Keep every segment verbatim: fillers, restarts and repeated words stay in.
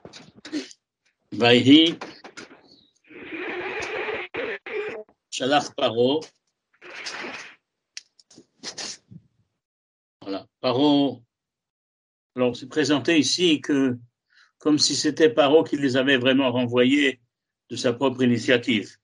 Vaïhi, Shalach Paro. Voilà, Paro. Alors, c'est présenté ici que, comme si c'était Paro qui les avait vraiment renvoyés de sa propre initiative.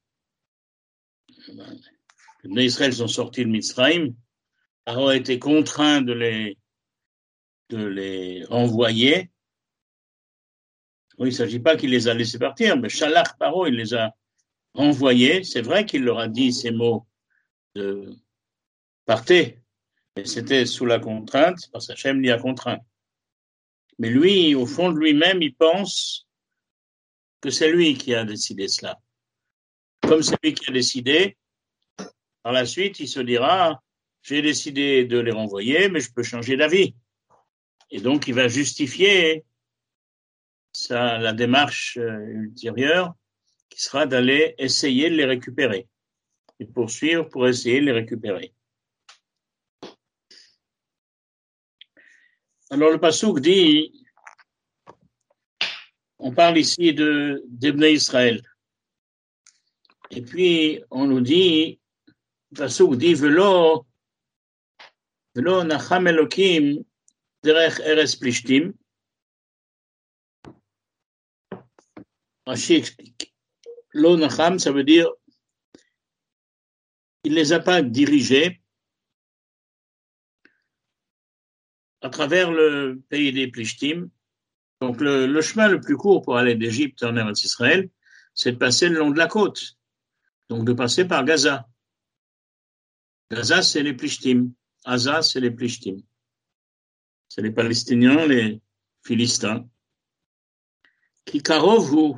Les Bnei Israël sont sortis de Mitzrayim. Paro a été contraint de les, de les renvoyer. Oui, il ne s'agit pas qu'il les a laissés partir, mais Shalach Paro, il les a renvoyés. C'est vrai qu'il leur a dit ces mots de partez, mais c'était sous la contrainte, parce qu'Hachem l'y a contraint. Mais lui, au fond de lui-même, il pense que c'est lui qui a décidé cela. Comme c'est lui qui a décidé, par la suite, il se dira, j'ai décidé de les renvoyer, mais je peux changer d'avis. Et donc, il va justifier ça, la démarche ultérieure, qui sera d'aller essayer de les récupérer, et poursuivre pour essayer de les récupérer. Alors, le passouk dit, on parle ici de d'Ibn Israël. Et puis, on nous dit, le passouk dit, Velo, Velo nacham Elokim derech eres plishtim. Rashi explique. Lo nacham, ça veut dire, il les a pas dirigés à travers le pays des Plishtim. Donc, le, le chemin le plus court pour aller d'Égypte en Eretz Israël, c'est de passer le long de la côte. Donc, de passer par Gaza. Gaza, c'est les Plishtim. Gaza, c'est les Plishtim. C'est les Palestiniens, les Philistins. Qui karovu.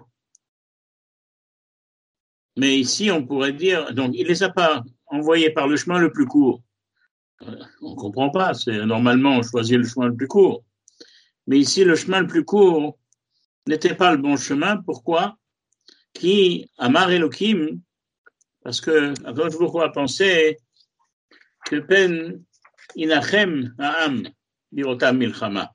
Mais ici, on pourrait dire, donc, il les a pas envoyés par le chemin le plus court. On comprend pas. C'est normalement, on choisit le chemin le plus court. Mais ici, le chemin le plus court n'était pas le bon chemin. Pourquoi? Qui, Amar Elohim, parce que, quand je vous crois penser que pen inachem ha'am birotam milchama.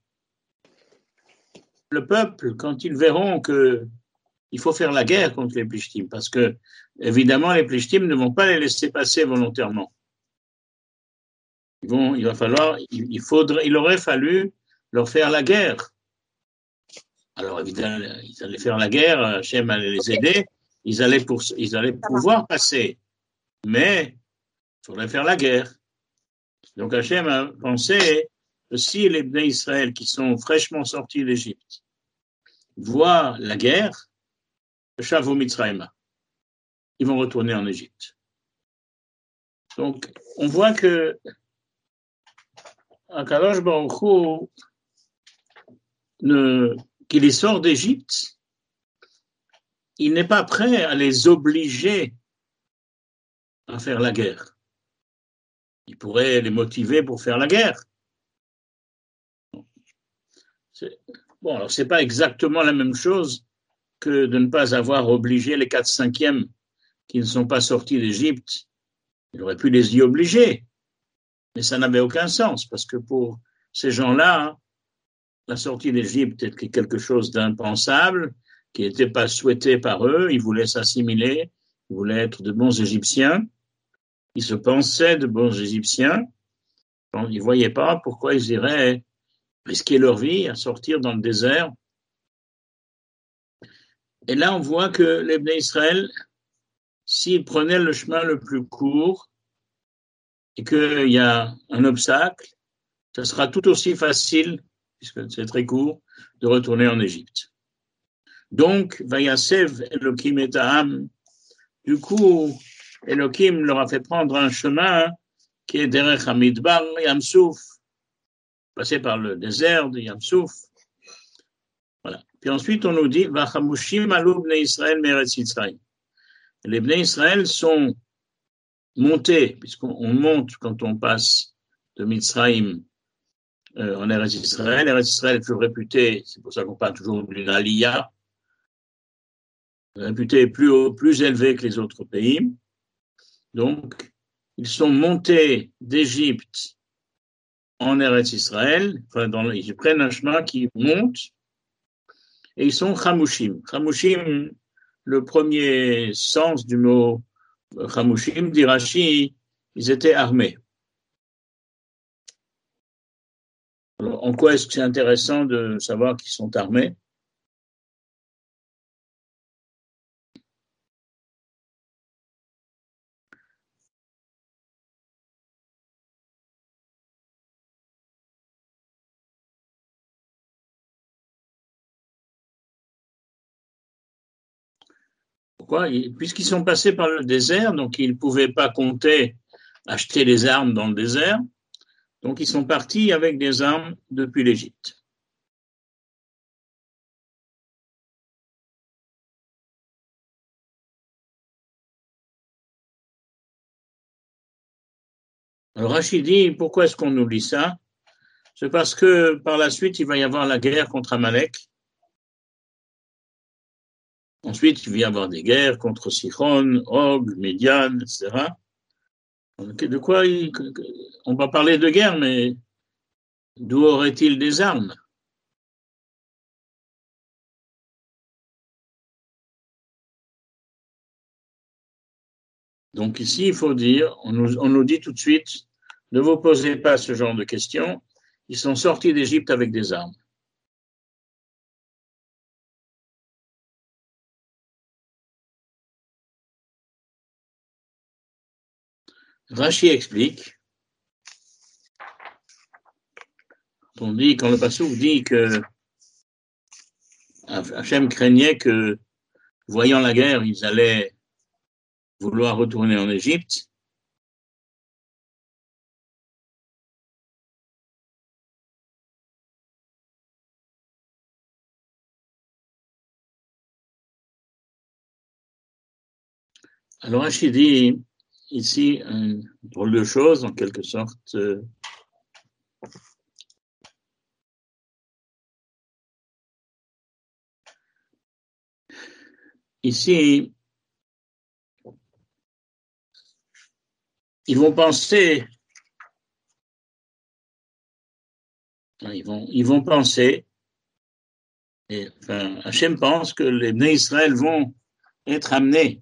Le peuple, quand ils verront que il faut faire la guerre contre les Plishtim, parce que, évidemment, les Plishtim ne vont pas les laisser passer volontairement. Ils vont, il va falloir, il faudrait, il aurait fallu leur faire la guerre. Alors, évidemment, ils allaient faire la guerre, Hachem allait les aider, ils allaient, pour, ils allaient pouvoir passer. Mais, il faudrait faire la guerre. Donc, Hachem a pensé que si les Bnei Israël qui sont fraîchement sortis d'Égypte voient la guerre, le Shavo Mitzrayim, ils vont retourner en Égypte. Donc, on voit que Akadosh Baruch Hu, ne, qu'il les sort d'Égypte, il n'est pas prêt à les obliger à faire la guerre. Il pourrait les motiver pour faire la guerre. C'est, bon, alors c'est pas exactement la même chose que de ne pas avoir obligé les quatre cinquièmes qui ne sont pas sortis d'Égypte. Il aurait pu les y obliger, mais ça n'avait aucun sens, parce que pour ces gens-là, la sortie d'Égypte était quelque chose d'impensable, qui n'était pas souhaité par eux. Ils voulaient s'assimiler, ils voulaient être de bons Égyptiens, ils se pensaient de bons Égyptiens. Donc, ils ne voyaient pas pourquoi ils iraient risquer leur vie à sortir dans le désert. Et là, on voit que les Bnei Israël, s'ils prenaient le chemin le plus court et qu'il y a un obstacle, ça sera tout aussi facile, puisque c'est très court, de retourner en Égypte. Donc, Vayasev Elohim et Aham, du coup, Elohim leur a fait prendre un chemin qui est derech Hamidbar Yamsouf, passé par le désert de Yamsouf. Voilà. Puis ensuite, on nous dit, Vachamushim alou bnei Israël meretz Mitzrayim. Les bnei Israël sont montés, puisqu'on monte quand on passe de Mitzrayim euh, en Eretz Israël. Eretz Israël est toujours réputé, c'est pour ça qu'on parle toujours d'une aliyah, réputé plus haut, plus élevé que les autres pays. Donc, ils sont montés d'Égypte en Eretz Israël, enfin dans, ils prennent un chemin qui monte, et ils sont chamushim. Chamushim, le premier sens du mot chamushim, dit Rashi, ils étaient armés. Alors, en quoi est-ce que c'est intéressant de savoir qu'ils sont armés? Pourquoi? Puisqu'ils sont passés par le désert, donc ils ne pouvaient pas compter acheter des armes dans le désert, donc ils sont partis avec des armes depuis l'Égypte. Alors Rachid dit, pourquoi est-ce qu'on oublie ça? C'est parce que par la suite, il va y avoir la guerre contre Amalek. Ensuite, il va y avoir des guerres contre Sichon, Og, Midian, et cetera. De quoi il... On va parler de guerre, mais d'où aurait-il des armes? Donc ici, il faut dire, on nous, on nous dit tout de suite, ne vous posez pas ce genre de questions. Ils sont sortis d'Égypte avec des armes. Rashi explique, on dit, quand le Passouk dit que Hachem craignait que, voyant la guerre, ils allaient vouloir retourner en Égypte. Alors Rashi dit ici une drôle de chose, en quelque sorte. Euh, ici, ils vont penser, ils vont, ils vont penser, et, enfin, Hachem pense que les Bnei Israël vont être amenés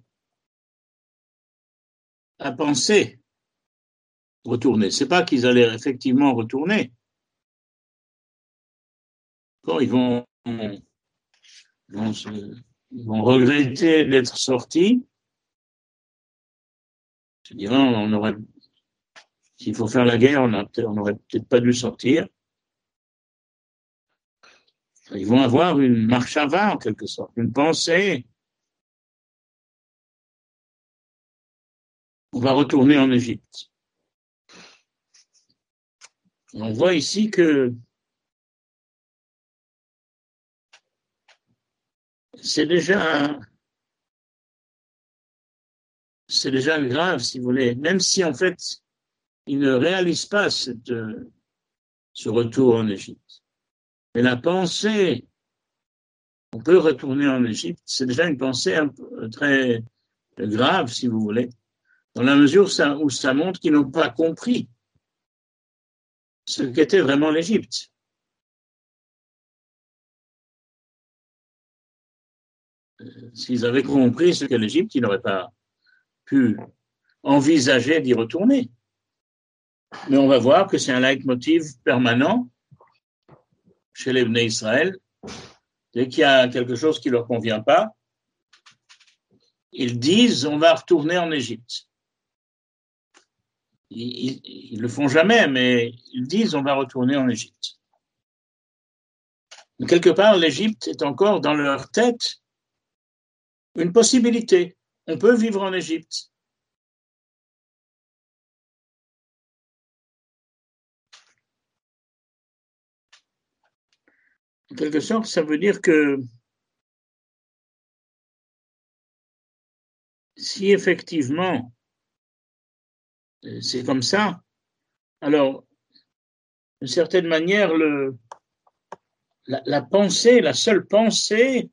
à penser retourner. C'est pas qu'ils allaient effectivement retourner. Bon, ils vont, ils vont, se, ils vont regretter d'être sortis. Se diront, on aurait, s'il faut faire la guerre, on, a, on aurait peut-être pas dû sortir. Ils vont avoir une marche avant, en quelque sorte, une pensée. On va retourner en Égypte. On voit ici que c'est déjà, c'est déjà grave, si vous voulez, même si en fait, ils ne réalisent pas cette, ce retour en Égypte. Mais la pensée, on peut retourner en Égypte, c'est déjà une pensée un peu, très grave, si vous voulez, dans la mesure où ça, où ça montre qu'ils n'ont pas compris ce qu'était vraiment l'Égypte. S'ils avaient compris ce qu'est l'Égypte, ils n'auraient pas pu envisager d'y retourner. Mais on va voir que c'est un leitmotiv permanent chez les Bnei Israël. Dès qu'il y a quelque chose qui ne leur convient pas, ils disent on va retourner en Égypte. Ils ne le font jamais, mais ils disent on va retourner en Égypte. Mais quelque part, l'Égypte est encore dans leur tête une possibilité. On peut vivre en Égypte. En quelque sorte, ça veut dire que si effectivement c'est comme ça, alors, d'une certaine manière, le, la, la pensée, la seule pensée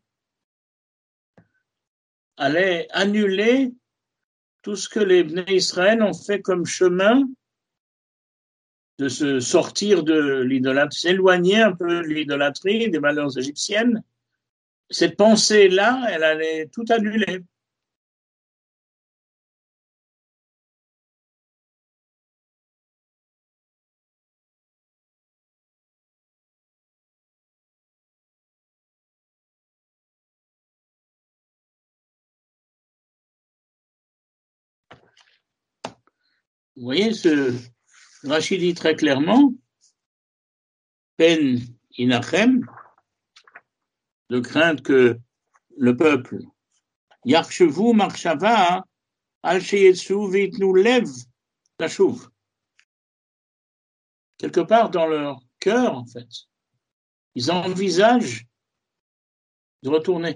allait annuler tout ce que les Bnei Israël ont fait comme chemin de se sortir de l'idolâtrie, s'éloigner un peu de l'idolâtrie, des valeurs égyptiennes, cette pensée-là, elle allait tout annuler. Vous voyez, ce Rachid dit très clairement, Pen inachem, de crainte que le peuple, Yarchevu marchava, al sheyetsu vitnu lev tashuv. Quelque part dans leur cœur, en fait, ils envisagent de retourner.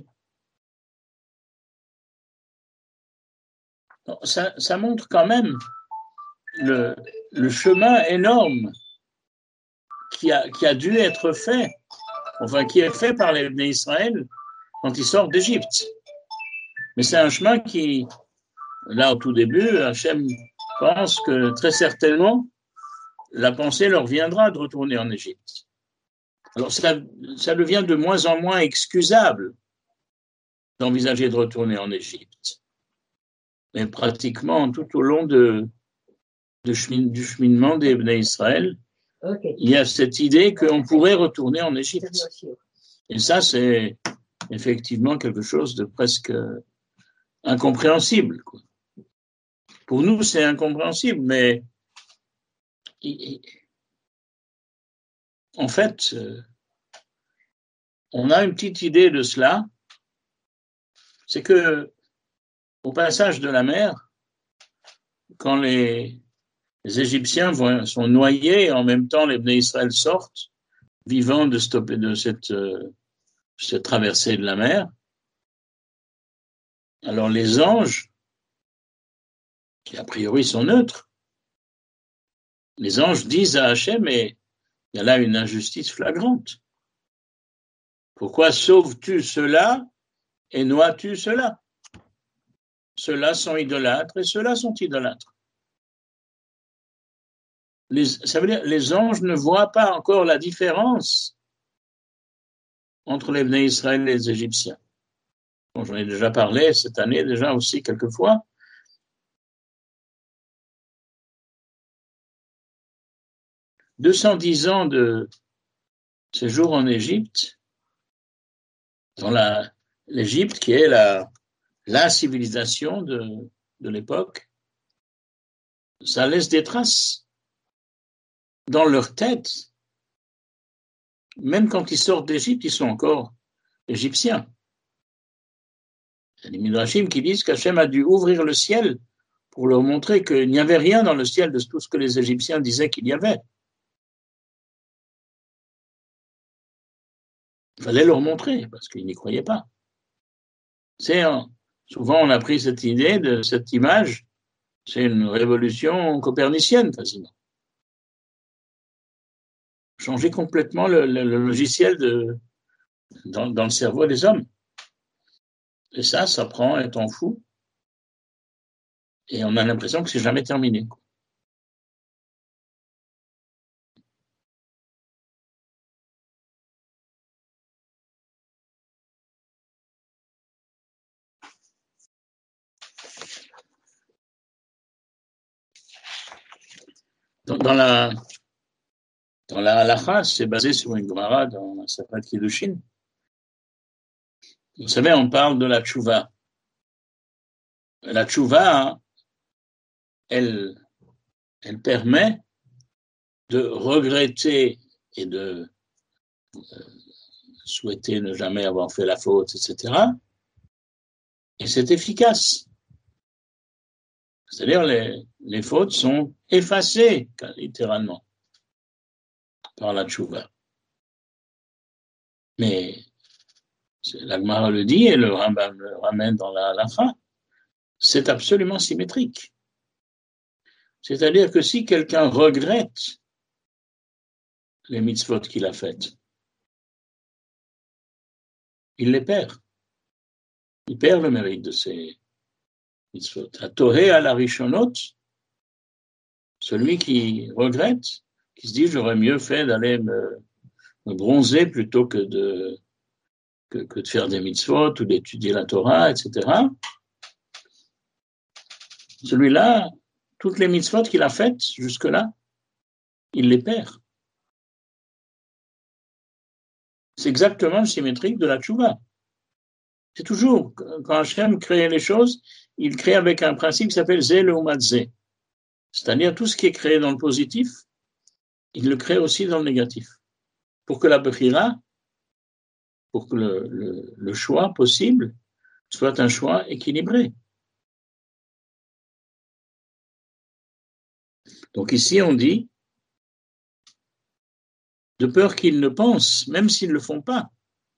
Ça, ça montre quand même le, le chemin énorme qui a, qui a dû être fait, enfin qui est fait par les Bnei Israël quand ils sortent d'Égypte. Mais c'est un chemin qui, là au tout début, Hachem pense que très certainement la pensée leur viendra de retourner en Égypte. Alors ça, ça devient de moins en moins excusable d'envisager de retourner en Égypte. Mais pratiquement tout au long de, de chemin, du cheminement des Bnei Israël, okay. Il y a cette idée qu'on pourrait retourner en Égypte. Et ça, c'est effectivement quelque chose de presque incompréhensible, quoi. Pour nous, c'est incompréhensible, mais en fait, on a une petite idée de cela, c'est que au passage de la mer, quand les, les Égyptiens vont, sont noyés, et en même temps les Bnei Israël sortent, vivant de, stopper, de cette, euh, cette traversée de la mer, alors les anges, qui a priori sont neutres, les anges disent à Hachem, mais il y a là une injustice flagrante. Pourquoi sauves-tu ceux-là et noies-tu ceux-là? Ceux-là sont idolâtres et ceux-là sont idolâtres. Les, ça veut dire les anges ne voient pas encore la différence entre les Bnei Israël et les Égyptiens. Bon, j'en ai déjà parlé cette année, déjà aussi quelques fois. deux cent dix ans de séjour en Égypte, dans la, l'Égypte qui est la, la civilisation de, de l'époque, ça laisse des traces dans leur tête. Même quand ils sortent d'Égypte, ils sont encore égyptiens. Il y a des midrashim qui disent qu'Hachem a dû ouvrir le ciel pour leur montrer qu'il n'y avait rien dans le ciel de tout ce que les Égyptiens disaient qu'il y avait. Il fallait leur montrer, parce qu'ils n'y croyaient pas. C'est un, souvent on a pris cette idée, de cette image, c'est une révolution copernicienne quasiment. Changer complètement le, le, le logiciel de, dans, dans le cerveau des hommes. Et ça, ça prend un temps fou. Et on a l'impression que c'est jamais terminé. Dans, dans la dans la halakha, c'est basé sur une Gemara dans la Safat Kiddushin. Vous savez, on parle de la tchouva. La tchouva, elle, elle permet de regretter et de euh, souhaiter ne jamais avoir fait la faute, et cetera. Et c'est efficace. C'est-à-dire les, les fautes sont effacées, littéralement, par la tchouva. Mais la Gemara le dit et le Rambam le ramène dans la halakha, c'est absolument symétrique. C'est-à-dire que si quelqu'un regrette les mitzvot qu'il a faites, il les perd. Il perd le mérite de ces mitzvot. Toré à la rishonot, celui qui regrette, qui se dit j'aurais mieux fait d'aller me, me bronzer plutôt que de, que que, que de faire des mitzvot ou d'étudier la Torah, et cetera. Celui-là, toutes les mitzvot qu'il a faites jusque-là, il les perd. C'est exactement le symétrique de la tchouva. C'est toujours, quand Hachem crée les choses, il crée avec un principe qui s'appelle Zé le Umadze. C'est-à-dire tout ce qui est créé dans le positif, il le crée aussi dans le négatif. Pour que la bechira, pour que le, le, le choix possible soit un choix équilibré. Donc ici, on dit, de peur qu'ils ne pensent, même s'ils ne le font pas,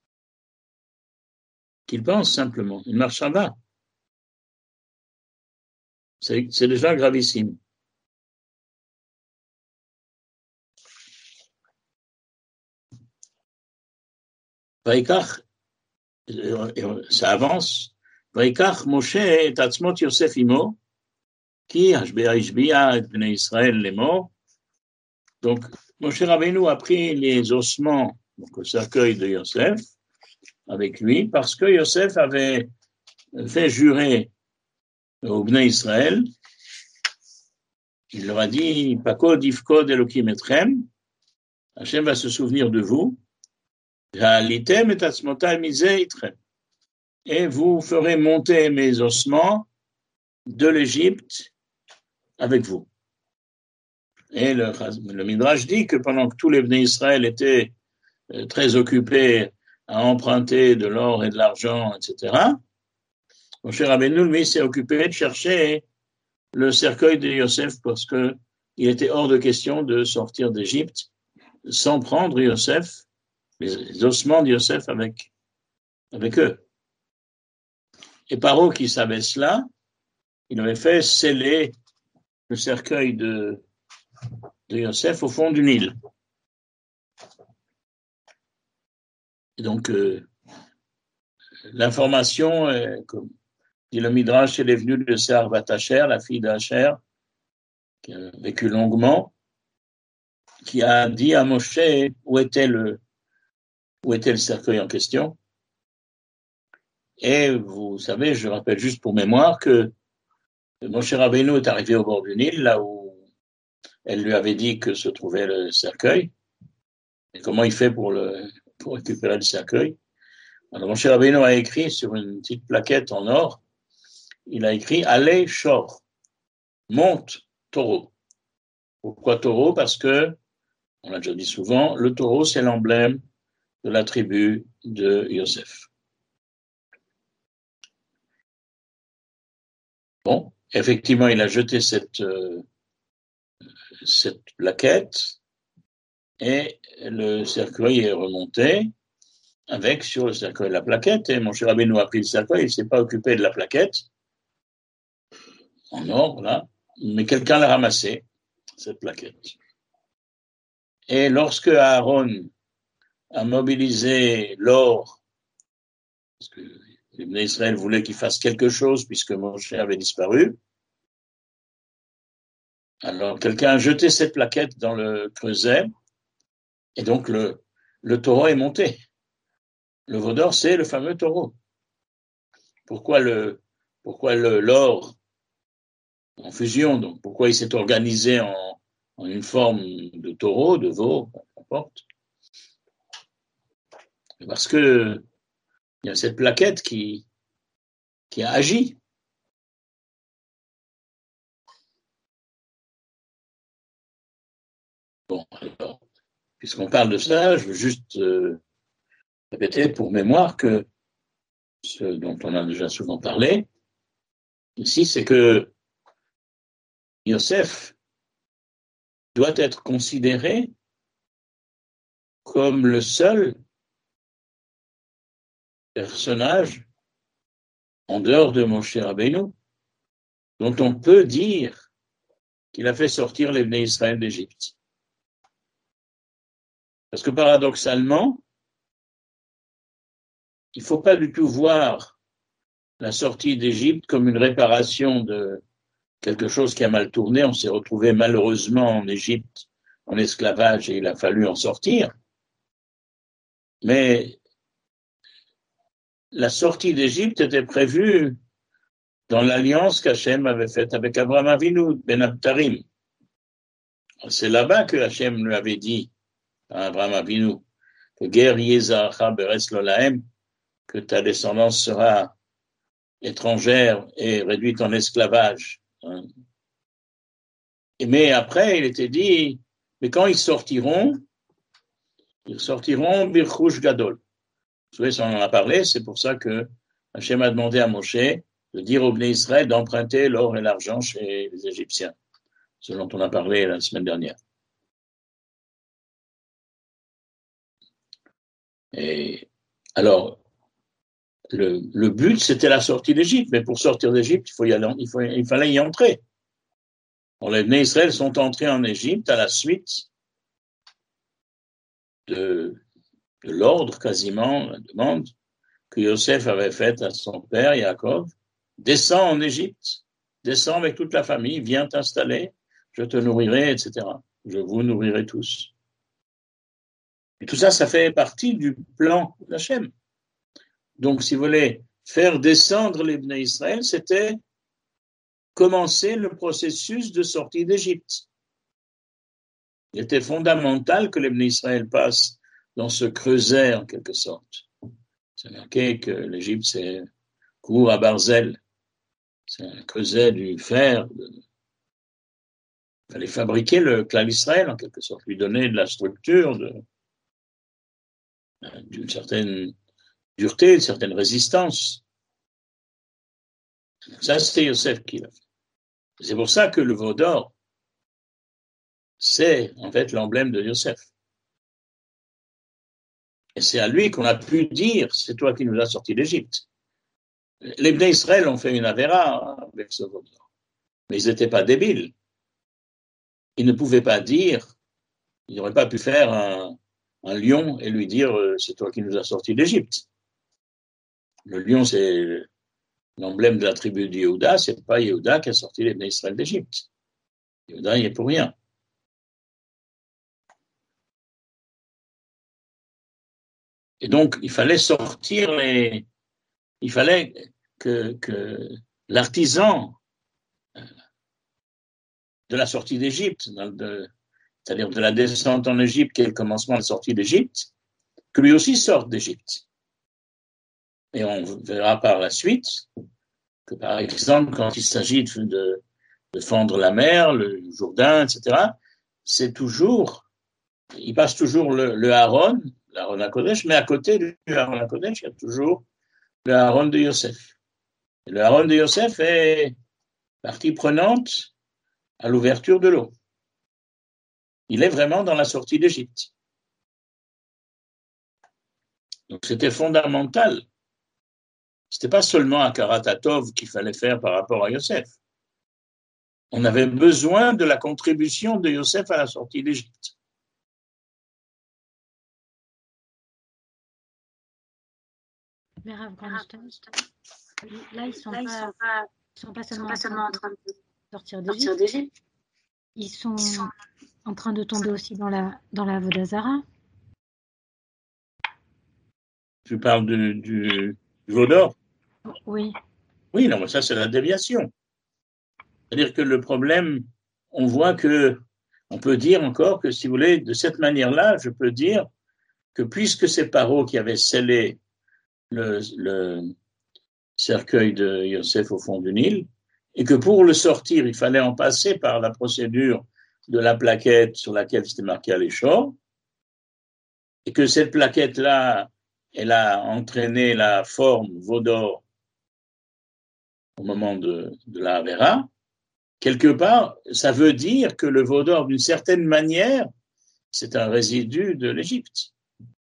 qu'ils pensent simplement, une marche en bas. C'est, c'est déjà gravissime. Vaikach, ça avance. Vaikach Moshe et Atzmot Yosef imo, qui Hashbea Ishbia et Bnei Israël les morts. Donc, Moshe Rabbeinu a pris les ossements, donc le cercueil de Yosef, avec lui, parce que Yosef avait fait jurer au Bnei Israël, il leur a dit, Pakod Ifkod Elokim Etrem, Hachem va se souvenir de vous, et vous ferez monter mes ossements de l'Égypte avec vous. Et le, le Midrash dit que pendant que tous les Bnei Israël étaient très occupés à emprunter de l'or et de l'argent, et cetera, Moshe Rabbeinu, lui, s'est occupé de chercher le cercueil de Yosef parce que il était hors de question de sortir d'Égypte sans prendre Yosef, les ossements de Yosef avec, avec eux. Et Paro, qui savait cela, il avait fait sceller le cercueil de, de Yosef au fond du Nil. Et donc, euh, l'information, euh, comme dit le Midrash, elle est venue de Sarah bat Asher, la fille d'Asher, qui a vécu longuement, qui a dit à Moshe où était le, où était le cercueil en question. Et vous savez, je rappelle juste pour mémoire que Moshe Rabbeinu est arrivé au bord du Nil, là où elle lui avait dit que se trouvait le cercueil. Et comment il fait pour, le, pour récupérer le cercueil? Alors Moshe Rabbeinu a écrit sur une petite plaquette en or, il a écrit « Allez, Shor », monte, taureau. Pourquoi taureau? Parce que, on l'a déjà dit souvent, le taureau, c'est l'emblème de la tribu de Yosef. Bon, effectivement, il a jeté cette, euh, cette plaquette et le cercueil est remonté avec sur le cercueil la plaquette. Et Moshe Rabbeinu a pris le cercueil, il ne s'est pas occupé de la plaquette en or, là, mais quelqu'un l'a ramassé, cette plaquette. Et lorsque Aaron a mobilisé l'or, parce que les Bnei Israël voulaient qu'il fasse quelque chose puisque Moshe avait disparu, alors quelqu'un a jeté cette plaquette dans le creuset et donc le, le taureau est monté. Le veau d'or, c'est le fameux taureau. Pourquoi le, pourquoi le, l'or en fusion, donc pourquoi il s'est organisé en, en une forme de taureau, de veau, peu importe. Parce que il y a cette plaquette qui, qui a agi. Bon, alors, puisqu'on parle de ça, je veux juste euh, répéter pour mémoire que ce dont on a déjà souvent parlé ici, c'est que Yosef doit être considéré comme le seul personnage en dehors de Moshe Rabbeinu dont on peut dire qu'il a fait sortir les Bnei Israël d'Égypte. Parce que paradoxalement, il ne faut pas du tout voir la sortie d'Égypte comme une réparation de quelque chose qui a mal tourné. On s'est retrouvé malheureusement en Égypte en esclavage et il a fallu en sortir. Mais la sortie d'Égypte était prévue dans l'alliance qu'Hachem avait faite avec Abraham Avinu, Ben Abtarim. C'est là-bas que Hachem lui avait dit à Abraham Avinu que Ger Yezacha Beretz Lolahem, que ta descendance sera étrangère et réduite en esclavage. Mais après, il était dit, mais quand ils sortiront, ils sortiront Birchush Gadol. Vous savez, on en a parlé, c'est pour ça que Hachem a demandé à Moshe de dire au Bnei Israël d'emprunter l'or et l'argent chez les Égyptiens, ce dont on a parlé la semaine dernière. Et alors, le, le but, c'était la sortie d'Égypte, mais pour sortir d'Égypte, il, faut y aller, il, faut, il fallait y entrer. Alors, les Bnei Israël sont entrés en Égypte à la suite de, de l'ordre, quasiment, la demande que Yosef avait faite à son père, Yaakov. Descends en Égypte, descends avec toute la famille, viens t'installer, je te nourrirai, et cetera. Je vous nourrirai tous. Et tout ça, ça fait partie du plan d'Hachem. Donc, si vous voulez faire descendre les Bnei Israël, c'était commencer le processus de sortie d'Égypte. Il était fondamental que les Bnei Israël passent dans ce creuset, en quelque sorte. C'est marqué que l'Égypte, c'est court à Barzel. C'est un creuset du fer. De... Il fallait fabriquer le clan d'Israël, en quelque sorte, lui donner de la structure, de... d'une certaine dureté, d'une certaine résistance. Ça, c'est Yosef qui l'a fait. C'est pour ça que le veau d'or, c'est en fait l'emblème de Yosef. Et c'est à lui qu'on a pu dire, c'est toi qui nous as sortis d'Égypte. Les Bnei Israël ont fait une avéra avec ce veau d'or. Mais ils n'étaient pas débiles. Ils ne pouvaient pas dire, ils n'auraient pas pu faire un, un lion et lui dire, c'est toi qui nous as sortis d'Égypte. Le lion, c'est l'emblème de la tribu de Yehuda, c'est pas Yehuda qui a sorti les Bnei Israël d'Égypte. Yehuda, il est pour rien. Et donc, il fallait sortir les... Il fallait que, que l'artisan de la sortie d'Égypte, de, c'est-à-dire de la descente en Égypte, qui est le commencement de la sortie d'Égypte, que lui aussi sorte d'Égypte. Et on verra par la suite que, par exemple, quand il s'agit de, de fendre la mer, le Jourdain, et cetera, c'est toujours, il passe toujours le, le Aaron, l'Aaron HaKodesh, mais à côté du Aaron HaKodesh, il y a toujours le Aaron de Yosef. Et le Aaron de Yosef est partie prenante à l'ouverture de l'eau. Il est vraiment dans la sortie d'Égypte. Donc c'était fondamental. C'était pas seulement un Karatatov qu'il fallait faire par rapport à Yosef. On avait besoin de la contribution de Yosef à la sortie d'Égypte. Mais Rav Goldstein, là ils sont là, pas, ils sont pas, ils sont pas seulement, sont pas seulement en train de sortir d'Égypte. Ils sont, ils sont en train de tomber aussi dans la dans la Avodah Zara. Tu parles du, du, du veau d'or? Oui. Oui, non, mais ça c'est la déviation. C'est-à-dire que le problème, on voit que, on peut dire encore que, si vous voulez, de cette manière-là, je peux dire que puisque c'est Paro qui avait scellé le, le cercueil de Yosef au fond du Nil, et que pour le sortir, il fallait en passer par la procédure de la plaquette sur laquelle c'était marqué Aléchor, et que cette plaquette-là, elle a entraîné la forme veau d'or au moment de, de la Havera. Quelque part, ça veut dire que le veau d'or, d'une certaine manière, c'est un résidu de l'Égypte.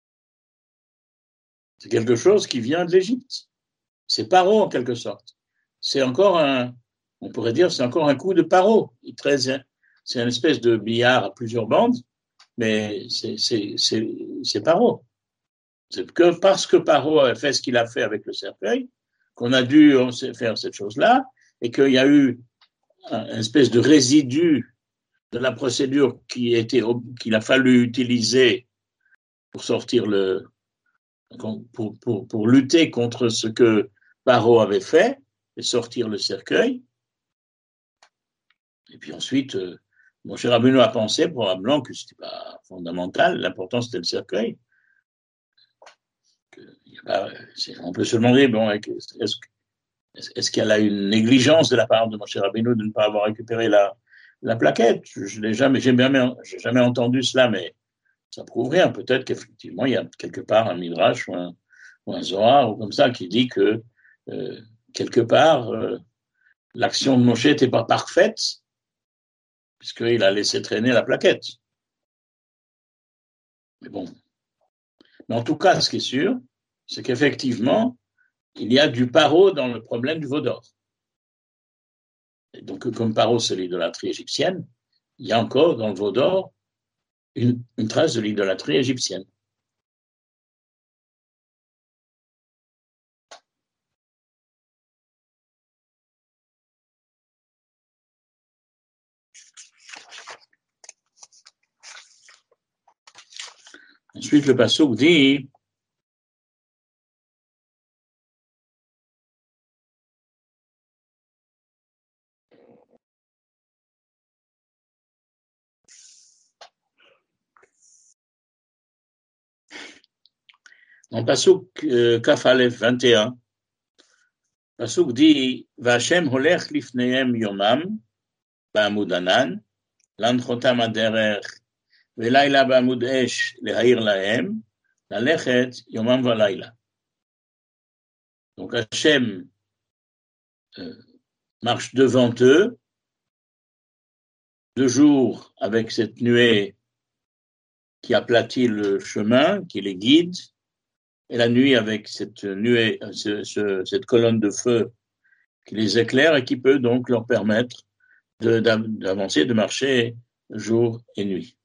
C'est quelque chose qui vient de l'Égypte. C'est Paro, en quelque sorte. C'est encore un, on pourrait dire, c'est encore un coup de Paro. C'est une espèce de billard à plusieurs bandes, mais c'est, c'est, c'est, c'est Paro. C'est que parce que Paro a fait ce qu'il a fait avec le cercueil, qu'on a dû faire cette chose-là, et qu'il y a eu une espèce de résidu de la procédure qui était, qu'il a fallu utiliser pour sortir le, pour, pour, pour lutter contre ce que Paro avait fait et sortir le cercueil. Et puis ensuite, euh, Moshe Rabbeinu a pensé probablement que ce n'était pas fondamental, l'important c'était le cercueil. Que, bah, on peut se demander, bon, est-ce, est-ce qu'il y a une négligence de la part de Moshe Rabbeinu de ne pas avoir récupéré la, la plaquette? Je, je n'ai jamais, j'ai jamais, j'ai jamais entendu cela, mais ça prouve rien. Peut-être qu'effectivement, il y a quelque part un Midrash ou un, ou un Zohar ou comme ça qui dit que euh, quelque part, euh, l'action de Moshe n'était pas parfaite puisqu'il a laissé traîner la plaquette. Mais bon. Mais en tout cas, ce qui est sûr, c'est qu'effectivement, il y a du paro dans le problème du veau d'or. Et donc, comme paro, c'est l'idolâtrie égyptienne, il y a encore dans le veau d'or une, une trace de l'idolâtrie égyptienne. Ensuite, le passouk dit en passouk euh, Kaf Aleph vingt et un, passouk dit V'Hashem holech lifnehem yomam ba'amud anan lanchotam aderech ve'layla ba'amud esh lehair lahem lalechet yomam va'layla. Donc Hachem euh, marche devant eux, de jour avec cette nuée qui aplatit le chemin, qui les guide, et la nuit avec cette nuée, ce, ce, cette colonne de feu qui les éclaire et qui peut donc leur permettre de, d'avancer, de marcher jour et nuit.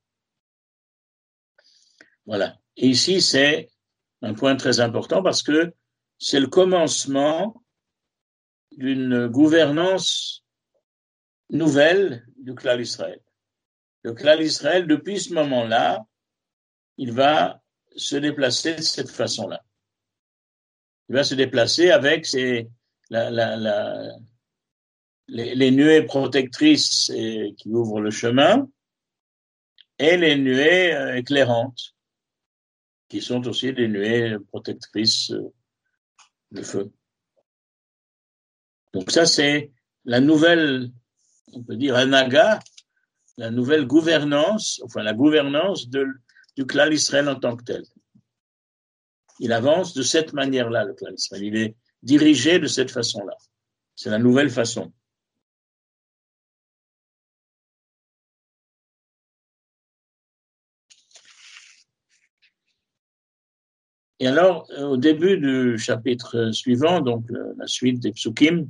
Voilà. Et ici, c'est un point très important parce que c'est le commencement d'une gouvernance nouvelle du clan Israël. Le clan Israël, depuis ce moment-là, il va se déplacer de cette façon-là. Il va se déplacer avec ses, la, la, la, les, les nuées protectrices et, qui ouvrent le chemin et les nuées euh, éclairantes, qui sont aussi des nuées protectrices euh, de feu. Donc ça, c'est la nouvelle, on peut dire, anaga, la nouvelle gouvernance, enfin la gouvernance de, du clan Israël en tant que tel. Il avance de cette manière-là, le clan Israël. Il est dirigé de cette façon-là. C'est la nouvelle façon. Et alors, au début du chapitre suivant, donc la suite des psukim,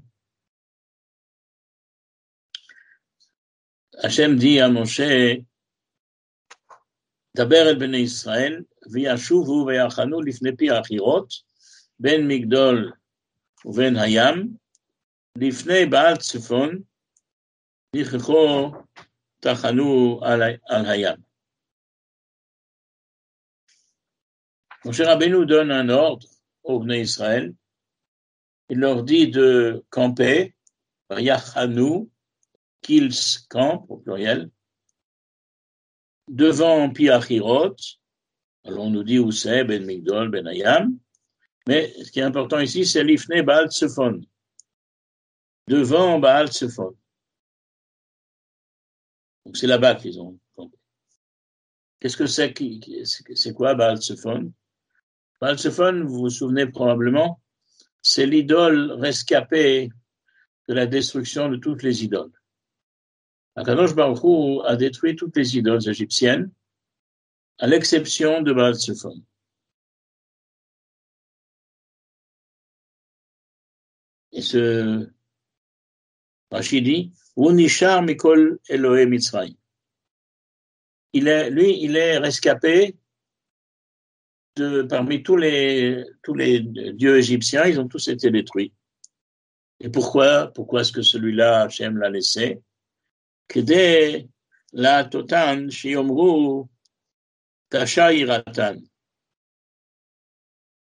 Hachem dit à Moshe, Daber el bnei Israël, וישובו ויחנו לפני פי החירות, בין מגדול ובין הים, לפני בעל צפון, נכחו תחנו על, על הים. Moshe Rabbeinu donne un ordre aux Bnei Israël. Il leur dit de camper, Yachanu, qu'ils campent, au pluriel, devant Pi Hachirot. Alors on nous dit où c'est, Ben Migdol, Ben Hayam. Mais ce qui est important ici, c'est l'Ifne Baal Tsefon. Devant Baal Tsefon. Donc c'est là-bas qu'ils ont campé. Qu'est-ce que c'est, c'est quoi Baal Tsefon? Baal Tsefon, vous vous souvenez probablement, c'est l'idole rescapée de la destruction de toutes les idoles. Akadosh Baruch Hu a détruit toutes les idoles égyptiennes, à l'exception de Baal Tsefon. Et ce Rashi dit, Unishar Mikol Elohe Mitzrayim. Il est, lui, il est rescapé de, parmi tous les, tous les dieux égyptiens, ils ont tous été détruits. Et pourquoi? Pourquoi est-ce que celui-là, Hachem l'a laissé? Kede la totan shiomru tasha iratan.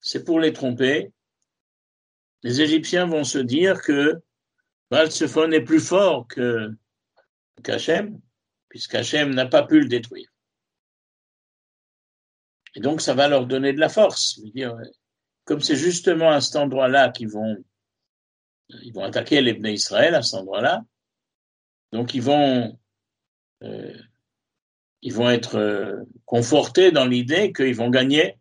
c'est pour les tromper. Les Égyptiens vont se dire que Baal-Tzephon est plus fort que qu'Hachem, puisqu'Hachem n'a pas pu le détruire. Et donc, ça va leur donner de la force. Je veux dire, comme c'est justement à cet endroit-là qu'ils vont, ils vont attaquer les Bnei Israël, à cet endroit-là, donc ils vont, euh, ils vont être euh, confortés dans l'idée qu'ils vont gagner.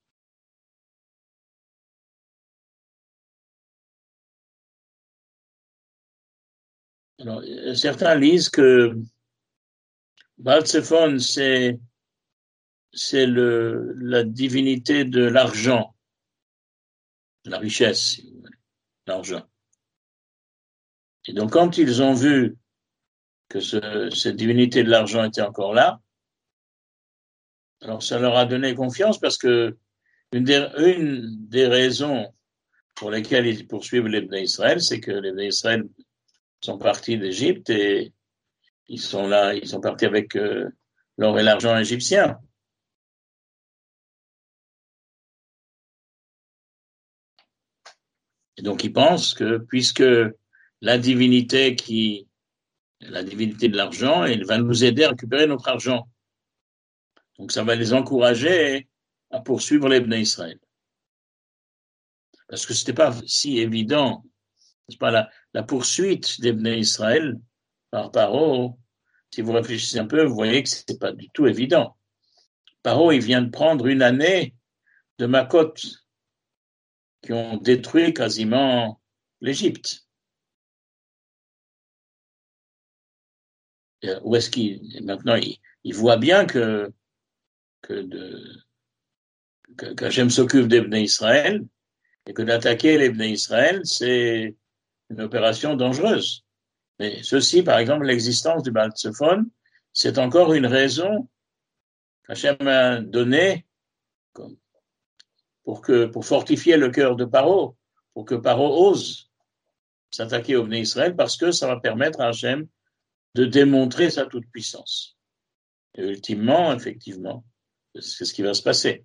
Alors, certains lisent que Baal-Tzephon, c'est, c'est le, la divinité de l'argent, de la richesse, si vous voulez, l'argent. Et donc, quand ils ont vu que ce, cette divinité de l'argent était encore là, alors ça leur a donné confiance parce que une des, une des raisons pour lesquelles ils poursuivent les Bnei Israël, c'est que les Bnei Israël sont partis d'Égypte et ils sont là, ils sont partis avec euh, l'or et l'argent égyptien. Et donc ils pensent que puisque la divinité qui, la divinité de l'argent, elle va nous aider à récupérer notre argent. Donc ça va les encourager à poursuivre les Bnei Israël. Parce que c'était pas si évident, c'est pas la, la poursuite des Bnei Israël par Paro. Si vous réfléchissez un peu, vous voyez que c'est pas du tout évident. Paro, il vient de prendre une année de Makot qui ont détruit quasiment l'Égypte. Où est-ce qu'il maintenant il, il voit bien que que de que qu'Hachem s'occupe des Bnei Israël et que d'attaquer les Bnei Israël, c'est une opération dangereuse. Mais ceci, par exemple, l'existence du Baal-Tzephon, c'est encore une raison qu'Hachem a donnée pour que pour fortifier le cœur de Paro, pour que Paro ose s'attaquer aux Bnei Israël, parce que ça va permettre à Hachem de démontrer sa toute-puissance. Et ultimement, effectivement, c'est ce qui va se passer.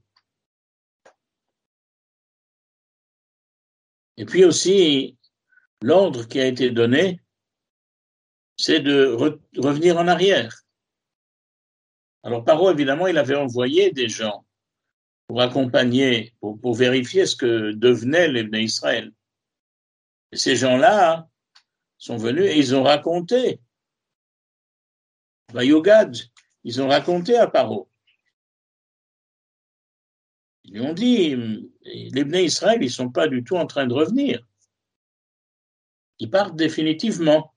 Et puis aussi, l'ordre qui a été donné, c'est de re- revenir en arrière. Alors, Paro, évidemment, il avait envoyé des gens pour accompagner, pour, pour vérifier ce que devenaient les Bnei Israël. Et ces gens-là sont venus et ils ont raconté, Vayogad, ils ont raconté à Paro. Ils lui ont dit, les Bnei Israël, ils ne sont pas du tout en train de revenir. Ils partent définitivement.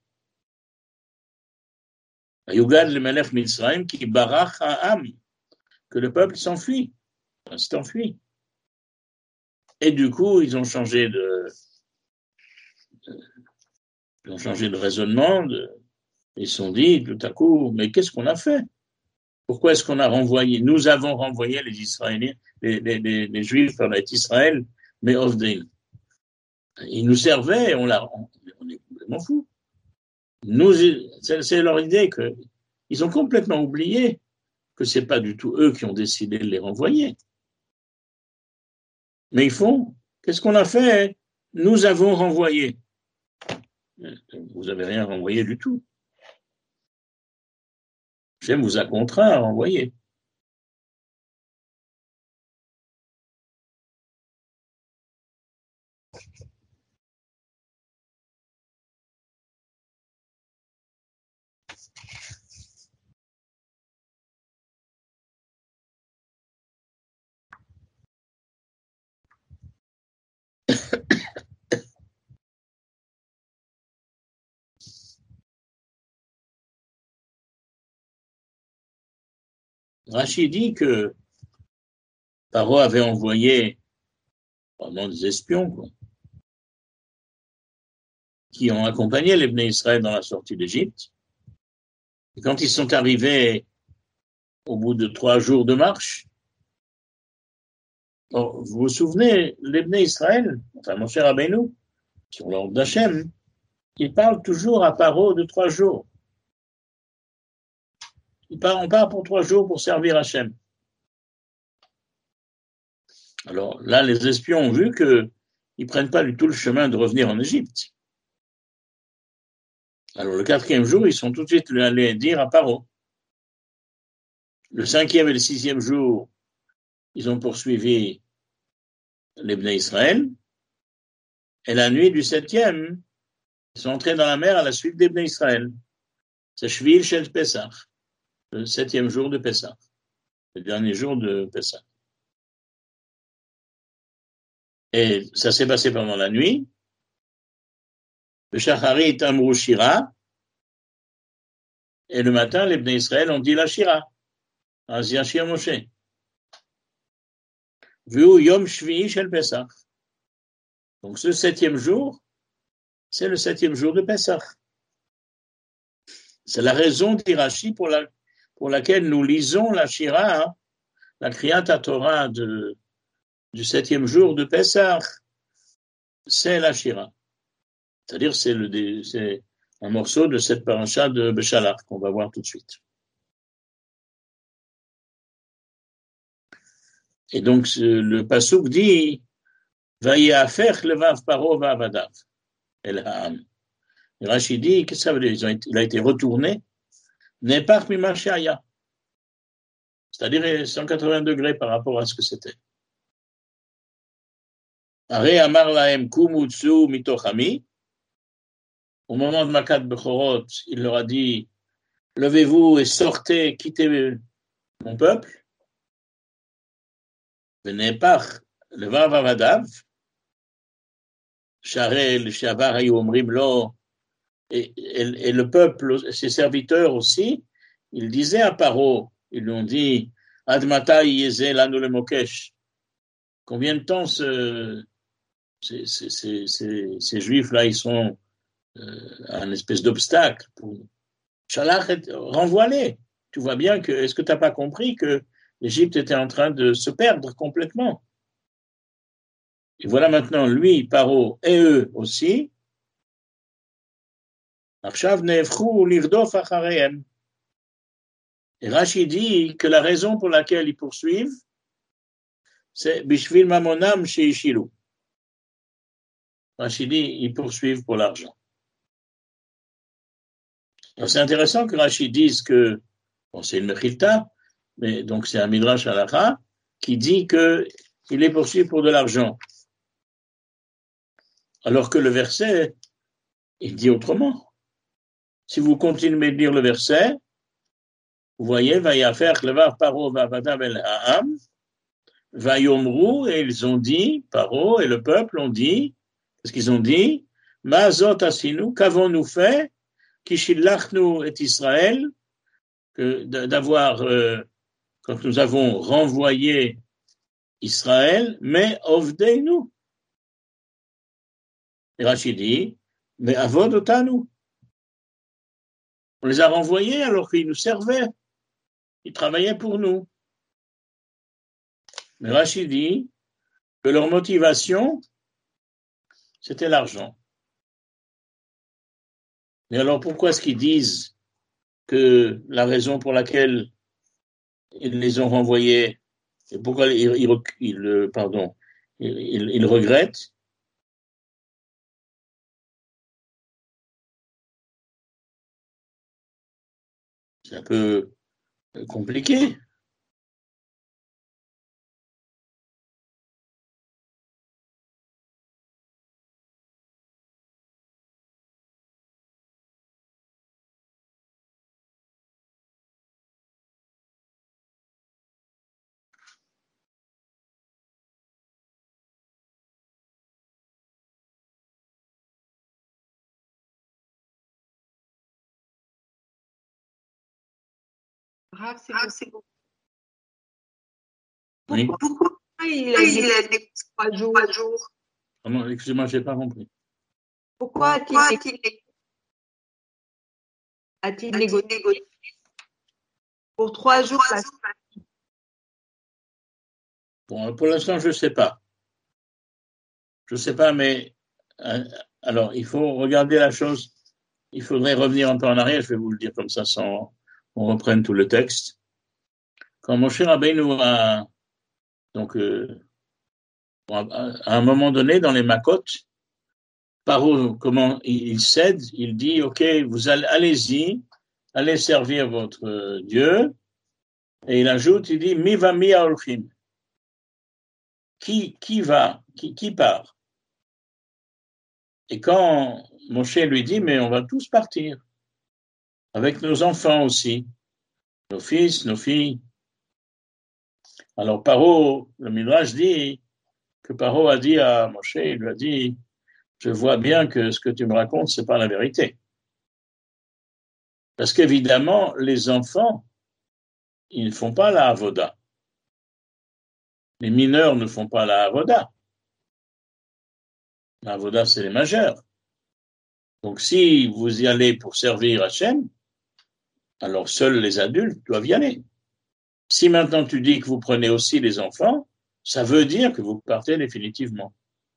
Vayogad le Melech Mitzrayim qui barach ha'am, que le peuple s'enfuit, s'est enfui. Et du coup, ils ont changé de, de ils ont changé de raisonnement, de, ils se sont dit tout à coup, mais qu'est-ce qu'on a fait? Pourquoi est-ce qu'on a renvoyé? Nous avons renvoyé les Israéliens, les, les, les, les Juifs vers Israël, mais Ofdin. Ils nous servaient, on, l'a, on, on est complètement fous. Nous, c'est, c'est leur idée que ils ont complètement oublié que c'est pas du tout eux qui ont décidé de les renvoyer. Mais ils font, qu'est-ce qu'on a fait? Nous avons renvoyé. Vous n'avez rien renvoyé du tout. Hachem vous a contraint à renvoyer. Rachid dit que Paro avait envoyé vraiment des espions, quoi, qui ont accompagné les Bnei Israël dans la sortie d'Égypte. Et quand ils sont arrivés au bout de trois jours de marche, alors, vous vous souvenez, les Bnei Israël, enfin mon cher Rabbeinu, sur l'ordre d'Hachem, ils parlent toujours à Paro de trois jours. Ils parlent, on part pour trois jours pour servir Hachem. Alors là, les espions ont vu qu'ils ne prennent pas du tout le chemin de revenir en Égypte. Alors le quatrième jour, ils sont tout de suite allés dire à Paro. Le cinquième et le sixième jour, ils ont poursuivi les Bnei Israël. Et la nuit du septième, ils sont entrés dans la mer à la suite des Bnei Israël. C'est Shvil Shel Pesach, le septième jour de Pesach, le dernier jour de Pesach. Et ça s'est passé pendant la nuit. Le Shacharit Amrou Shira. Et le matin, les Bnei Israël ont dit la Shira. Az Yashir Moshe. Vu Yom Shvi Shel Pesach. Donc ce septième jour, c'est le septième jour de Pesach. C'est la raison d'Irachi pour, la, pour laquelle nous lisons la Shira, hein, la Kriyat Torah de, du septième jour de Pesach. C'est la Shira. C'est-à-dire c'est, le, c'est un morceau de cette paracha de Beshalach qu'on va voir tout de suite. Et donc le pasuk dit Vayiafech levav paro va'avadav el ha'am. Rashi dit qu'est-ce que ça veut dire? Ils ont été, il a été retourné Nepach mima she'aya, c'est-à-dire cent quatre-vingts degrés par rapport à ce que c'était. Are amar lahem kumutsu mitochami. Au moment de Makat Bechorot, il leur a dit levez-vous et sortez, quittez mon peuple. Venepach levav avadav. Sharel, Shavar, Ayomrim, Lo, et, et, et le peuple, ses serviteurs aussi, ils disaient à Paro, ils lui ont dit, Admata yeze lanu le mokesh. Combien de temps ce, ces, ces, ces, ces, ces juifs-là, ils sont euh, un espèce d'obstacle pour nous. Shalach, renvoie-les. Tu vois bien que, est-ce que tu n'as pas compris que l'Égypte était en train de se perdre complètement? Et voilà maintenant, lui, Paro, et eux aussi. Et Rashi dit que la raison pour laquelle ils poursuivent, c'est Bishvil Mamonam Sheishilu. Rashi dit, ils poursuivent pour l'argent. Alors c'est intéressant que Rashi dise que, bon, c'est une Mechilta, mais donc c'est un Midrash Halakha, qui dit qu'il les poursuit pour de l'argent. Alors que le verset, il dit autrement. Si vous continuez de lire le verset, vous voyez, Vayafer Levar Paro Vavadav El Ha'am, Vayomru, et ils ont dit, Paro et le peuple ont dit, qu'est-ce qu'ils ont dit? Ma'azot asinu, qu'avons-nous fait? Kishillachnu et Israël, que d'avoir, euh, quand nous avons renvoyé Israël, mais ovdeinu. Et Rachid dit, mais avod otanu. On les a renvoyés alors qu'ils nous servaient. Ils travaillaient pour nous. Mais Rachid dit que leur motivation, c'était l'argent. Mais alors pourquoi est-ce qu'ils disent que la raison pour laquelle ils les ont renvoyés, et pourquoi ils, ils, ils pardon, ils, ils, ils regrettent? C'est un peu compliqué. Rav, c'est ah, c'est bon. Oui. Pourquoi il a dit trois jours, trois jours Ah non, excusez-moi, je n'ai pas compris. Pourquoi a-t-il, a-t-il négocié pour trois jours la... Bon, pour l'instant, je ne sais pas. Je ne sais pas, mais euh, alors, il faut regarder la chose. Il faudrait revenir un peu en arrière, je vais vous le dire comme ça, sans on reprenne tout le texte. Quand Moshe Rabbeinu a donc euh, À un moment donné, dans les Makotes, Paro, comment il cède, il dit, OK, vous allez, allez-y, allez servir votre Dieu. Et il ajoute, il dit, mi va mi aolchim. Qui, qui va, qui, qui part? Et quand Moshe lui dit, mais on va tous partir, avec nos enfants aussi, nos fils, nos filles. Alors Paro, le Midrash dit que Paro a dit à Moshe, il lui a dit, je vois bien que ce que tu me racontes, c'est pas la vérité. Parce qu'évidemment, les enfants, ils ne font pas la avoda. Les mineurs ne font pas la avoda. La avoda, c'est les majeurs. Donc, si vous y allez pour servir Hachem, alors seuls les adultes doivent y aller. Si maintenant tu dis que vous prenez aussi les enfants, ça veut dire que vous partez définitivement.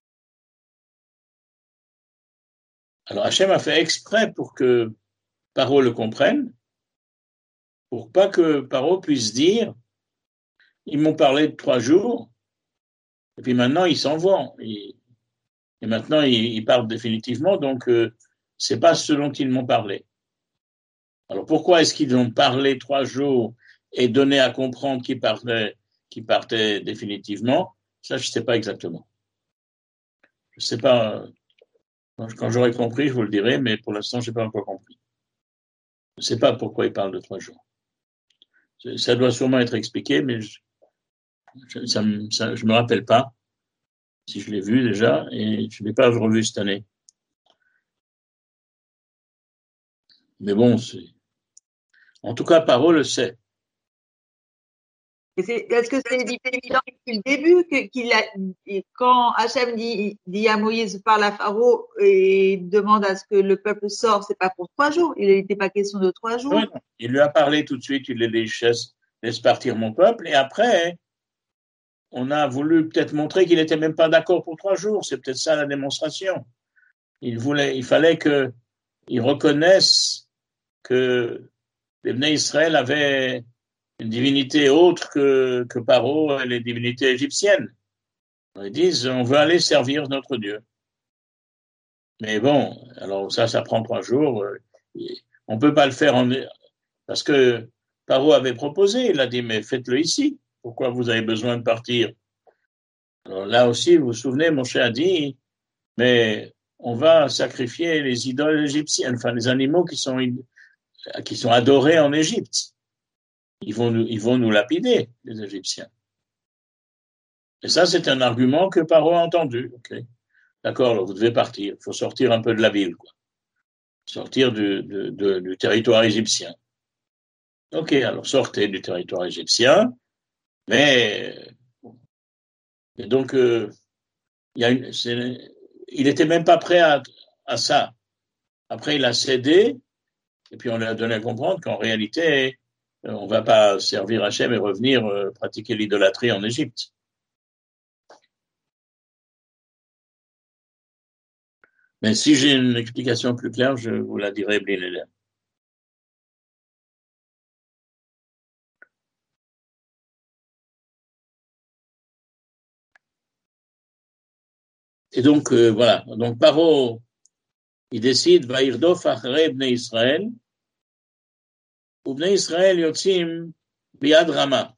Alors Hachem a fait exprès pour que Paro le comprenne, pour pas que Paro puisse dire ils m'ont parlé de trois jours, et puis maintenant ils s'en vont. Et, et maintenant ils, ils partent définitivement, donc euh, c'est pas ce dont ils m'ont parlé. Alors pourquoi est-ce qu'ils ont parlé trois jours et donné à comprendre qu'ils partaient, qu'ils partaient définitivement? Ça, je sais pas exactement. Je sais pas. Quand j'aurai compris, je vous le dirai, mais pour l'instant, je n'ai pas encore compris. Je ne sais pas pourquoi il parle de trois jours. Ça doit sûrement être expliqué, mais je ne me rappelle pas si je l'ai vu déjà, et je ne l'ai pas revu cette année. Mais bon, c'est... En tout cas, Paro le sait. Est-ce que c'est évident depuis le début que, qu'il a, quand Hachem dit, dit à Moïse, parle à Pharaon et demande à ce que le peuple sorte, c'est pas pour trois jours. Il n'était pas question de trois jours. Oui, il lui a parlé tout de suite, il lui a dit, laisse partir mon peuple, et après, on a voulu peut-être montrer qu'il n'était même pas d'accord pour trois jours. C'est peut-être ça la démonstration. Il voulait, il fallait qu'il reconnaisse que les Bnei Israël avaient une divinité autre que, que Paro et les divinités égyptiennes. Ils disent, on veut aller servir notre Dieu. Mais bon, alors ça, ça prend trois jours. On ne peut pas le faire en... parce que Paro avait proposé, il a dit, mais faites-le ici. Pourquoi vous avez besoin de partir? Alors là aussi, vous vous souvenez, Moshe a dit, mais on va sacrifier les idoles égyptiennes, enfin les animaux qui sont, qui sont adorés en Égypte. Ils vont nous, ils vont nous lapider, les Égyptiens. Et ça, c'est un argument que Paro a entendu. Okay. D'accord, alors vous devez partir. Il faut sortir un peu de la ville, quoi. Sortir du, de, de, du territoire égyptien. Ok, alors sortez du territoire égyptien, mais et donc euh, il y a une, c'est, il était même pas prêt à, à ça. Après, il a cédé, et puis on lui a donné à comprendre qu'en réalité, on ne va pas servir Hachem et revenir euh, pratiquer l'idolâtrie en Égypte. Mais si j'ai une explication plus claire, je vous la dirai, Blineder. Et donc, euh, voilà. Donc, Paro, il décide, Vaïrdof achrei bnei Israël, ou bnei Israël yotzim biad Rama.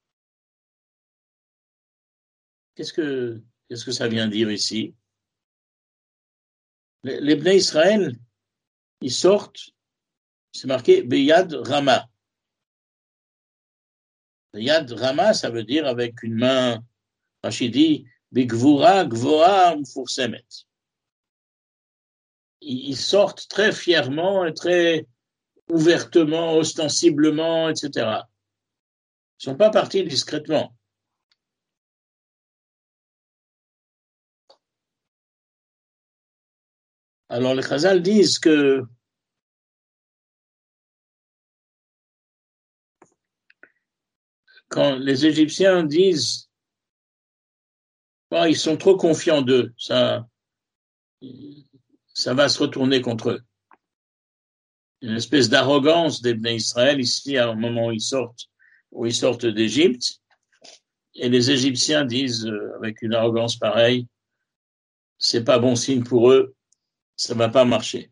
Qu'est-ce que, qu'est-ce que ça vient dire ici? Les, les bnei Israël, ils sortent, c'est marqué biad Rama. Biad Rama, ça veut dire avec une main, Rachid dit, bigvura gvoa mfursemet. Ils sortent très fièrement et très ouvertement, ostensiblement, et cetera. Ils ne sont pas partis discrètement. Alors les Chazal disent que quand les Égyptiens disent oh, ils sont trop confiants d'eux, ça, ça va se retourner contre eux. Une espèce d'arrogance des Bnei Israël ici, à un moment où ils sortent, où ils sortent d'Égypte, et les Égyptiens disent euh, avec une arrogance pareille, c'est pas bon signe pour eux, ça va pas marcher.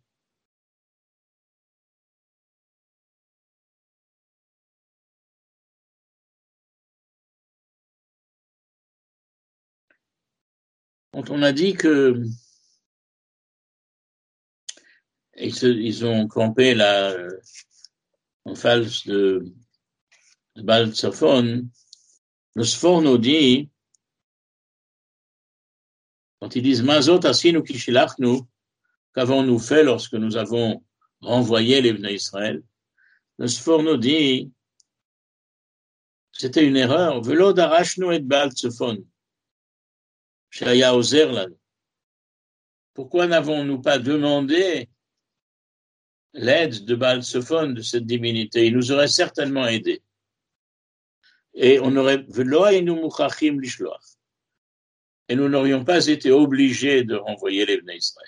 Quand on a dit que ils, se, ils ont campé là euh, en face de, de Baal Tzafon, le Sfor nous dit, quand ils disent Mazot asinu kishilachnu, qu'avons-nous fait lorsque nous avons renvoyé les Bnei Israël? Le Sfor nous dit, c'était une erreur. Velo darashnu et Baal Tzafon. Shaya ozer là. Pourquoi n'avons-nous pas demandé l'aide de Baal Tzafon, de cette divinité? Il nous aurait certainement aidé. Et on aurait, velo aynu muchachim lishloach. Et nous n'aurions pas été obligés de renvoyer les Bnei Israël.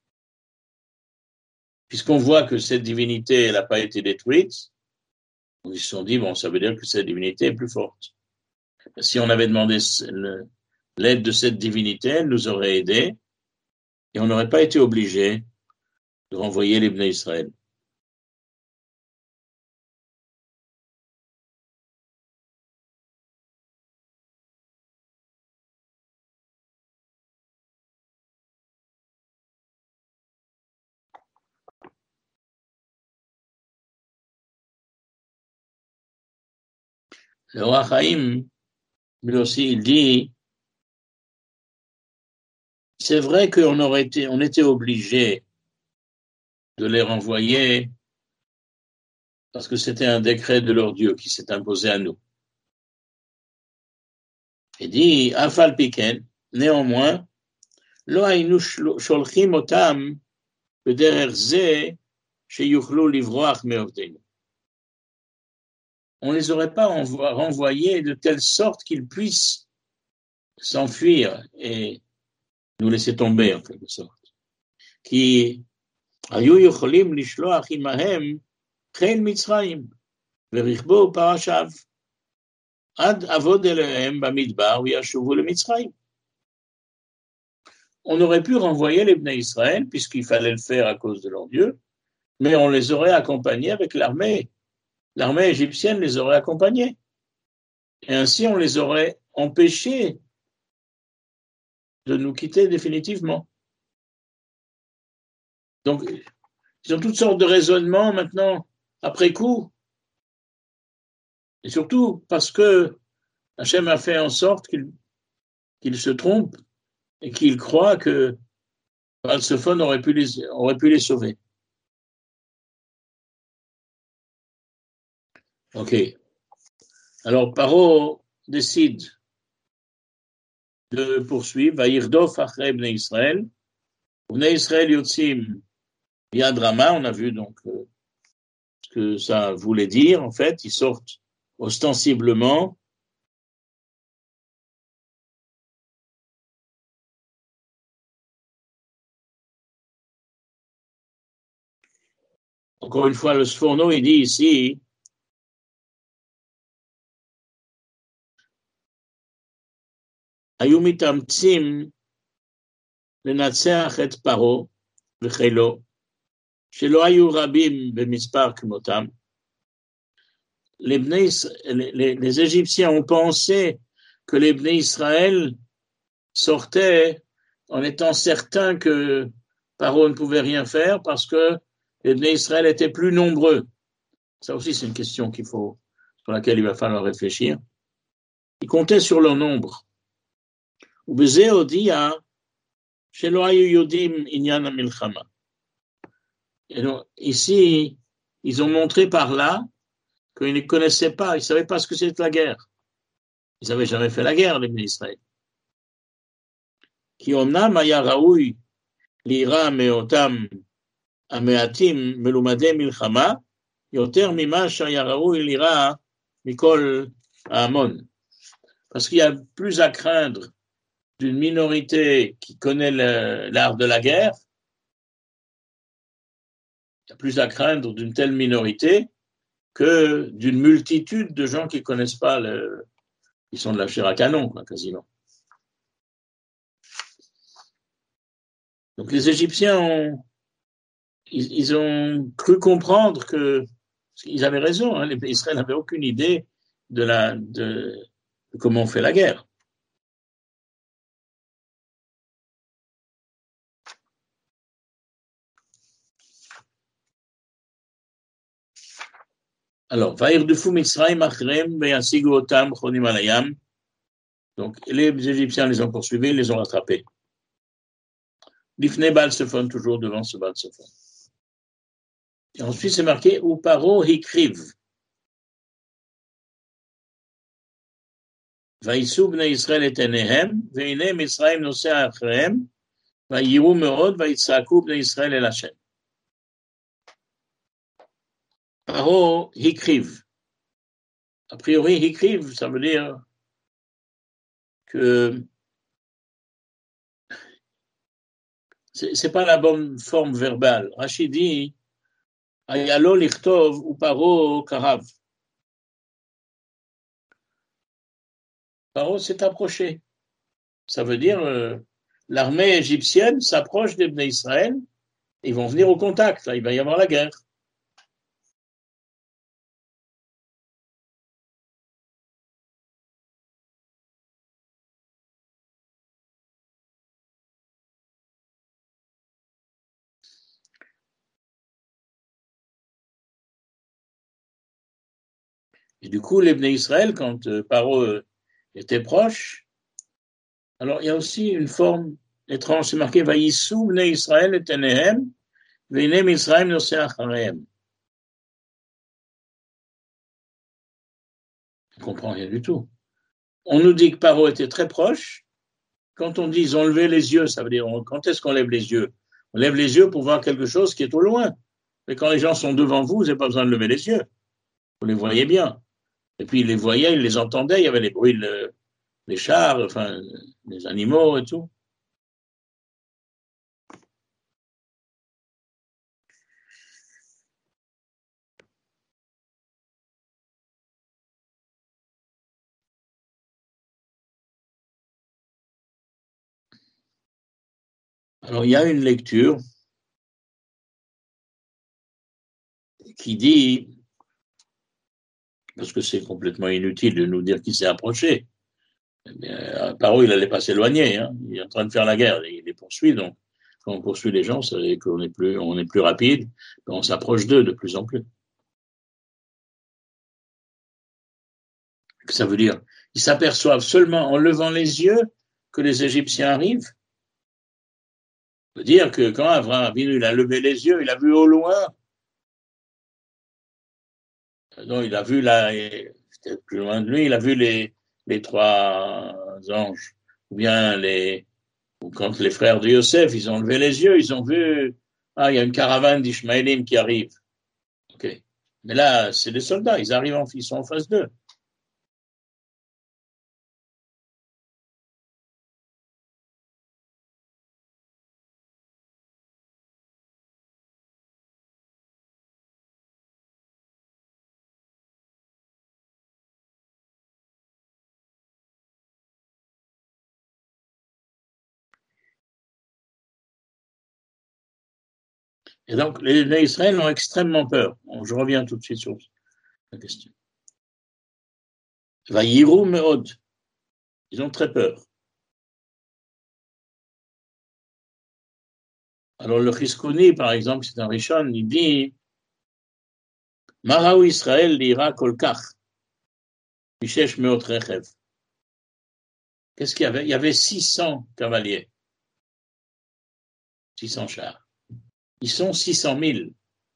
Puisqu'on voit que cette divinité, elle n'a pas été détruite, ils se sont dit, bon, ça veut dire que cette divinité est plus forte. Si on avait demandé l'aide de cette divinité, elle nous aurait aidés, et on n'aurait pas été obligés de renvoyer les Bnei Israël. Le Roi Chaim, lui aussi, il dit, c'est vrai qu'on aurait été, on était obligé de les renvoyer parce que c'était un décret de leur Dieu qui s'est imposé à nous. Il dit, Afal Piken, néanmoins, lo haynu sholchim otam bederer ze sheyuchlu livroach me'ovdenu. On ne les aurait pas renvoyés de telle sorte qu'ils puissent s'enfuir et nous laisser tomber en quelque sorte. Qui hayu yocholim lishloach imahem chen mitzrayim verichbo parashav ad avod elehem bamidbar v'yashuvu le Mitzrayim. On aurait pu renvoyer les Bnei Israël puisqu'il fallait le faire à cause de leur Dieu, mais on les aurait accompagnés avec l'armée. L'armée égyptienne les aurait accompagnés. Et ainsi, on les aurait empêchés de nous quitter définitivement. Donc, ils ont toutes sortes de raisonnements maintenant, après coup. Et surtout parce que Hachem a fait en sorte qu'ils qu'ils se trompent et qu'ils croient que Baal Tzafon aurait pu les, aurait pu les sauver. Ok. Alors, Paro décide de poursuivre. Vayirdof achrei Bnei Israël. Bnei Israël yotzim yad rama. On a vu donc euh, ce que ça voulait dire. En fait, ils sortent ostensiblement. Encore une fois, le Sforno, il dit ici. היו מתאמצים לנצח את פרעה וחילו, שלא היו רבים במספר כמותם. Les, les, les Égyptiens ont pensé que les Bnei Israël sortaient en étant certains que Paro ne pouvait rien faire parce que les Bnei Israël étaient plus nombreux. Ça aussi, c'est une question qu'il faut, sur laquelle il va falloir réfléchir. Ils comptaient sur leur nombre. ובזה הודיע שלא היו יודעים עניין המלחמה. Et donc, ici, ils ont montré par là qu'ils ne connaissaient pas, ils ne savaient pas ce que c'était la guerre. Ils n'avaient jamais fait la guerre, les Bnei Israël. כי אומנם היה ראוי ליראה מאותם המעטים מלומדי מלחמה, יותר ממה שהיה ראוי ליראה מכל ההמון. Parce qu'il y a plus à craindre d'une minorité qui connaît le, l'art de la guerre, il y a plus à craindre d'une telle minorité que d'une multitude de gens qui ne connaissent pas le, Ils sont de la chair à canon, quoi, quasiment. Donc les Égyptiens ont, ils, ils ont cru comprendre que, ils avaient raison, hein, les Israël n'avaient aucune idée de, la, de, de comment on fait la guerre. Alors, Vaïrdufu Mitzrayim Achrem Veyasigu Otam Chonim Alayam. Donc, les Égyptiens les ont poursuivis, ils les ont rattrapés. L'Ifne Baal Sephon, toujours devant ce Baal Sephon. Et ensuite, c'est marqué ou Paro Hikriv. Vaïsou Bnei Israël et Enehem, Veine Mitzrayim Nosea Achrem, Vaïrou Meod, Vaïtsaku Bnei Israël et Lachem. Paro Hikriv. A priori, Hikriv, ça veut dire que c'est, c'est pas la bonne forme verbale. Rachid dit Ayalo lichtov ou paro karav. Paro s'est approché. Ça veut dire euh, l'armée égyptienne s'approche des Bnei Israël, ils vont venir au contact, là, il va y avoir la guerre. Et du coup, les Bnei Israël, quand euh, Paro euh, était proche, alors il y a aussi une forme étrange, c'est marqué Vaïsou Bnei Israël et Tenehem, Veine Mitzrayim noseh acharehem. Je ne comprends rien du tout. On nous dit que Paro était très proche. Quand on dit ils ont levé les yeux, ça veut dire quand est-ce qu'on lève les yeux? On lève les yeux pour voir quelque chose qui est au loin. Mais quand les gens sont devant vous, vous n'avez pas besoin de lever les yeux. Vous les voyez bien. Et puis, ils les voyaient, ils les entendaient. Il y avait les bruits de, des chars, enfin, des animaux et tout. Alors, il y a une lecture qui dit, parce que c'est complètement inutile de nous dire qui s'est approché, mais Paro, il n'allait pas s'éloigner. Hein. Il est en train de faire la guerre. Il les poursuit, donc quand on poursuit les gens, ça veut dire qu'on est plus, on est plus rapide, on s'approche d'eux de plus en plus. Ça veut dire, ils s'aperçoivent seulement en levant les yeux que les Égyptiens arrivent. Ça veut dire que quand Abraham Avinu, il a levé les yeux, il a vu au loin. Non, il a vu là, peut-être plus loin de lui, il a vu les, les trois anges. Ou bien les, ou quand les frères de Yosef, ils ont levé les yeux, ils ont vu, ah, il y a une caravane d'Ishmaélim qui arrive. Ok. Mais là, c'est des soldats, ils arrivent en, ils sont en face d'eux. Et donc, les, les Israéliens ont extrêmement peur. Bon, je reviens tout de suite sur la question. Vaïrou meod. Ils ont très peur. Alors, le Chiskouni, par exemple, c'est un Rishon, il dit Maraou Israël lira kolkach, Mishesh meot rechev. Qu'est-ce qu'il y avait? Il y avait six cents cavaliers, six cents chars. Ils sont six cent mille.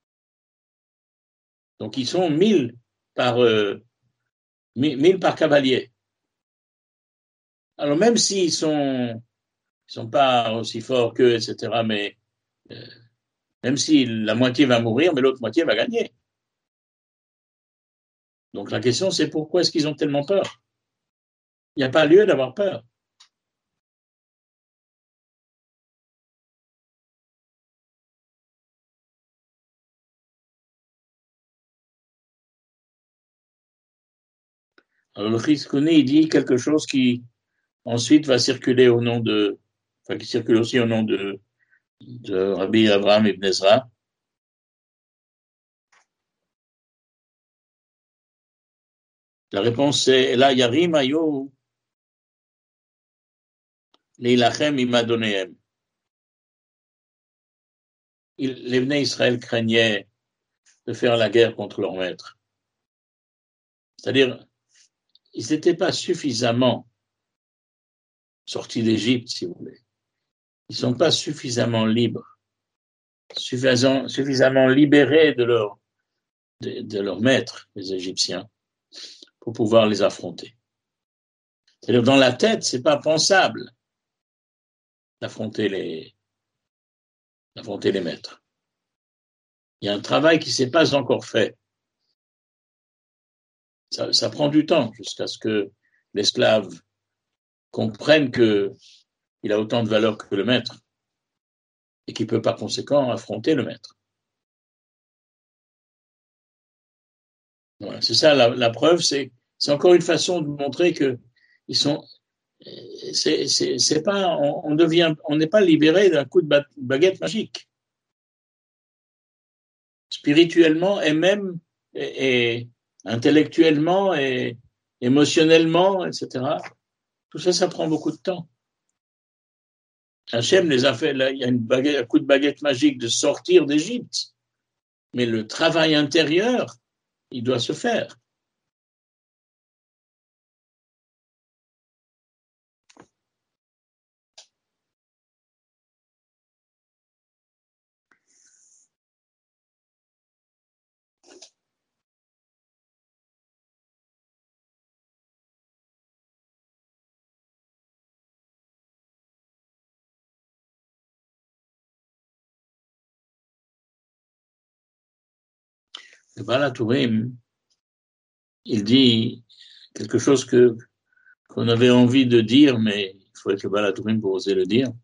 Donc, ils sont mille par, euh, mille par cavalier. Alors, même s'ils sont, ils sont pas aussi forts qu'eux, et cetera, mais euh, même si la moitié va mourir, mais l'autre moitié va gagner. Donc, la question, c'est pourquoi est-ce qu'ils ont tellement peur? Il n'y a pas lieu d'avoir peur. Alors le Chizkuni, il dit quelque chose qui ensuite va circuler au nom de, enfin qui circule aussi au nom de, de Rabbi Abraham Ibn Ezra. La réponse est, là, Yarim Ayo, Leilachem Imadonehem. Les Bnei Israël craignaient de faire la guerre contre leur maître. C'est-à-dire, ils n'étaient pas suffisamment sortis d'Égypte, si vous voulez. Ils ne sont pas suffisamment libres, suffisamment, suffisamment libérés de leur, de, de leur maître, les Égyptiens, pour pouvoir les affronter. C'est-à-dire, dans la tête, c'est pas pensable d'affronter les, d'affronter les maîtres. Il y a un travail qui ne s'est pas encore fait. Ça, ça prend du temps jusqu'à ce que l'esclave comprenne qu'il a autant de valeur que le maître et qu'il peut par conséquent affronter le maître. Voilà, c'est ça la, la preuve, c'est, c'est encore une façon de montrer que ils sont, c'est, c'est, c'est pas, on, on devient, on n'est pas libéré d'un coup de baguette magique. Spirituellement et même et, et intellectuellement et émotionnellement, et cetera. Tout ça, ça prend beaucoup de temps. Hachem les a fait, là, il y a une baguette, un coup de baguette magique de sortir d'Égypte, mais le travail intérieur, il doit se faire. Le Baal HaTurim, il dit quelque chose que, qu'on avait envie de dire, mais il faut être le Baal HaTurim pour oser le dire.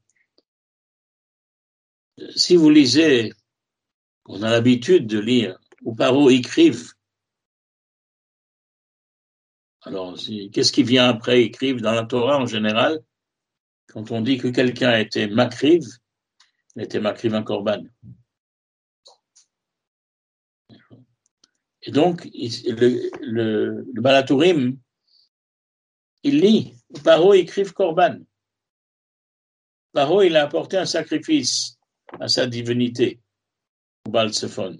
Si vous lisez, on a l'habitude de lire, ou Paro écrivent. Alors, si, qu'est-ce qui vient après écrivent dans la Torah en général? Quand on dit que quelqu'un a été makriv, il a été makriv un korban. Et donc, le, le, le Baal HaTurim, il lit, Paro écrive korban. Paro, il a apporté un sacrifice à sa divinité, au Baal Tzephon.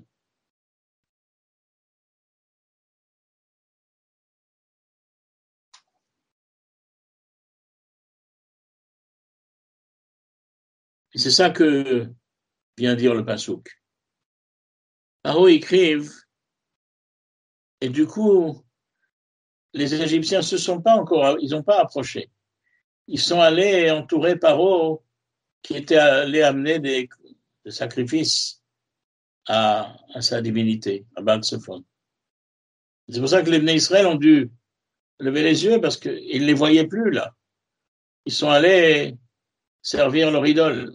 Et c'est ça que vient dire le Passouk. Paro écrive, et du coup, les Égyptiens se sont pas encore, ils n'ont pas approché. Ils sont allés entourer Paro, qui était allé amener des, des sacrifices à, à sa divinité, à Baal Tzephon. C'est pour ça que les Bnei Israël ont dû lever les yeux parce qu'ils ne les voyaient plus là. Ils sont allés servir leur idole.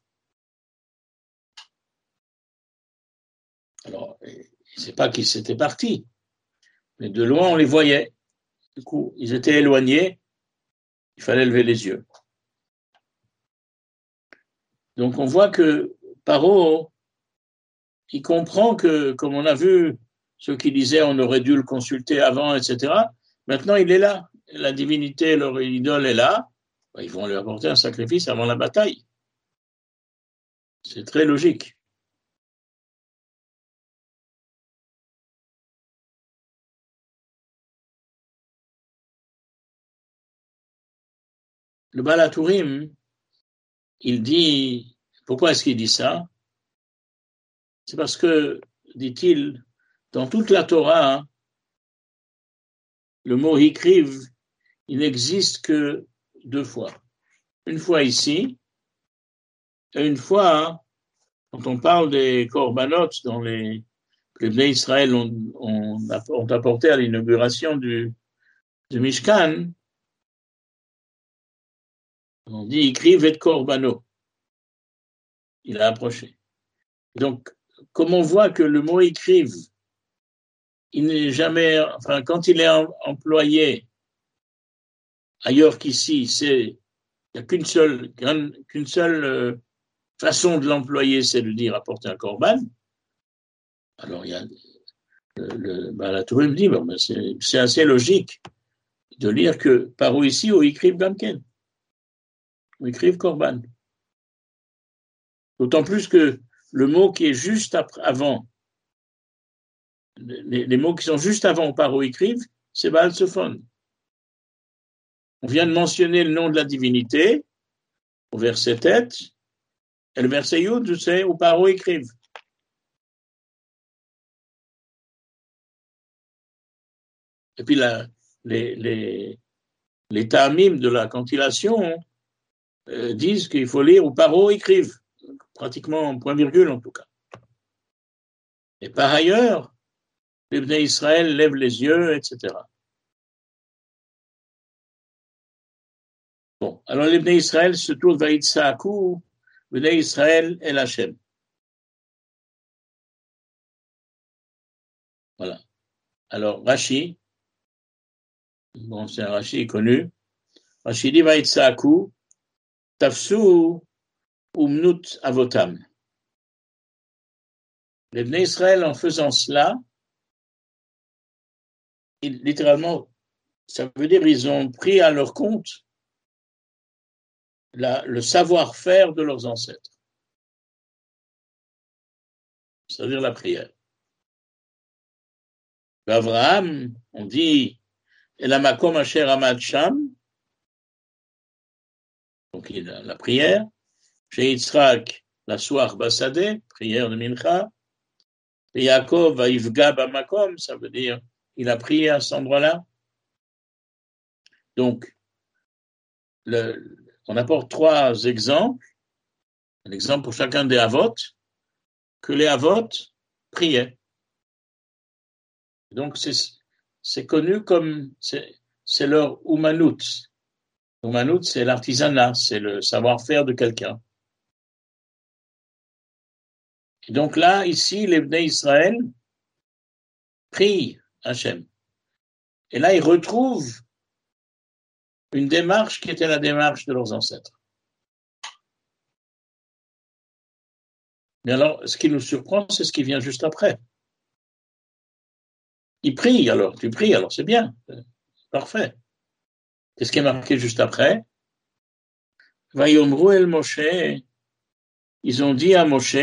Alors, c'est pas qu'ils s'étaient partis, mais de loin on les voyait. Du coup, ils étaient éloignés, il fallait lever les yeux. Donc on voit que Paro, il comprend que, comme on a vu, ceux qui disaient on aurait dû le consulter avant, et cetera. Maintenant, il est là. La divinité, leur idole est là. Ils vont lui apporter un sacrifice avant la bataille. C'est très logique. Le Baal HaTurim, il dit, pourquoi est-ce qu'il dit ça? C'est parce que, dit-il, dans toute la Torah, hein, le mot hikriv, il n'existe que deux fois. Une fois ici, et une fois, hein, quand on parle des korbanot dans les, que les Bnei Israël ont, ont, ont apporté à l'inauguration du, du Mishkan, on dit hikriv et korbano. Il a approché. Donc, comme on voit que le mot hikriv, il n'est jamais, enfin, quand il est employé ailleurs qu'ici, c'est, il n'y a qu'une seule, qu'une seule euh, façon de l'employer, c'est de dire apporter un corban. Alors, il y a, le, le, ben, la Torah me dit, bon, ben, c'est, c'est assez logique de lire que par où ici, où écrivent Gamken, où écrivent corban. D'autant plus que le mot qui est juste après, avant, les, les mots qui sont juste avant par où écrivent, c'est Baal Sophon. On vient de mentionner le nom de la divinité au verset tête, et le verset Yud, c'est où par où écrivent. Et puis la, les, les, les ta'amim de la cantillation euh, disent qu'il faut lire où par où écrivent, pratiquement en point virgule en tout cas. Et par ailleurs, les Bnei Israël lèvent les yeux, et cetera. Bon, alors les Bnei Israël se tournent vers Yitzhaku, Bnei Israël et Hachem. Voilà. Alors Rashi, bon c'est un Rashi connu, Rashi dit va Yitzhaku, Tafsu umnut avotam. Les Bnei Israël, en faisant cela, ils, littéralement, ça veut dire ils ont pris à leur compte la, le savoir-faire de leurs ancêtres, c'est-à-dire la prière. Abraham, on dit, et la makom asher amad sham, donc il a la prière, chez Yitzhak, la soir basadeh, prière de Mincha, et Yaakov va yivga bamakom, ça veut dire, il a prié à cet endroit-là. Donc, le, on apporte trois exemples, un exemple pour chacun des Havot, que les Havot priaient. Donc, c'est, c'est connu comme, c'est, c'est leur Umanout. Umanout, c'est l'artisanat, c'est le savoir-faire de quelqu'un. Et donc là, ici, les Bnei Israël prient Hachem. Et là, ils retrouvent une démarche qui était la démarche de leurs ancêtres. Mais alors, ce qui nous surprend, c'est ce qui vient juste après. Ils prient, alors, tu pries, alors c'est bien, parfait. Qu'est-ce qui est marqué juste après? Vayomru el Moshe, ils ont dit à Moshe,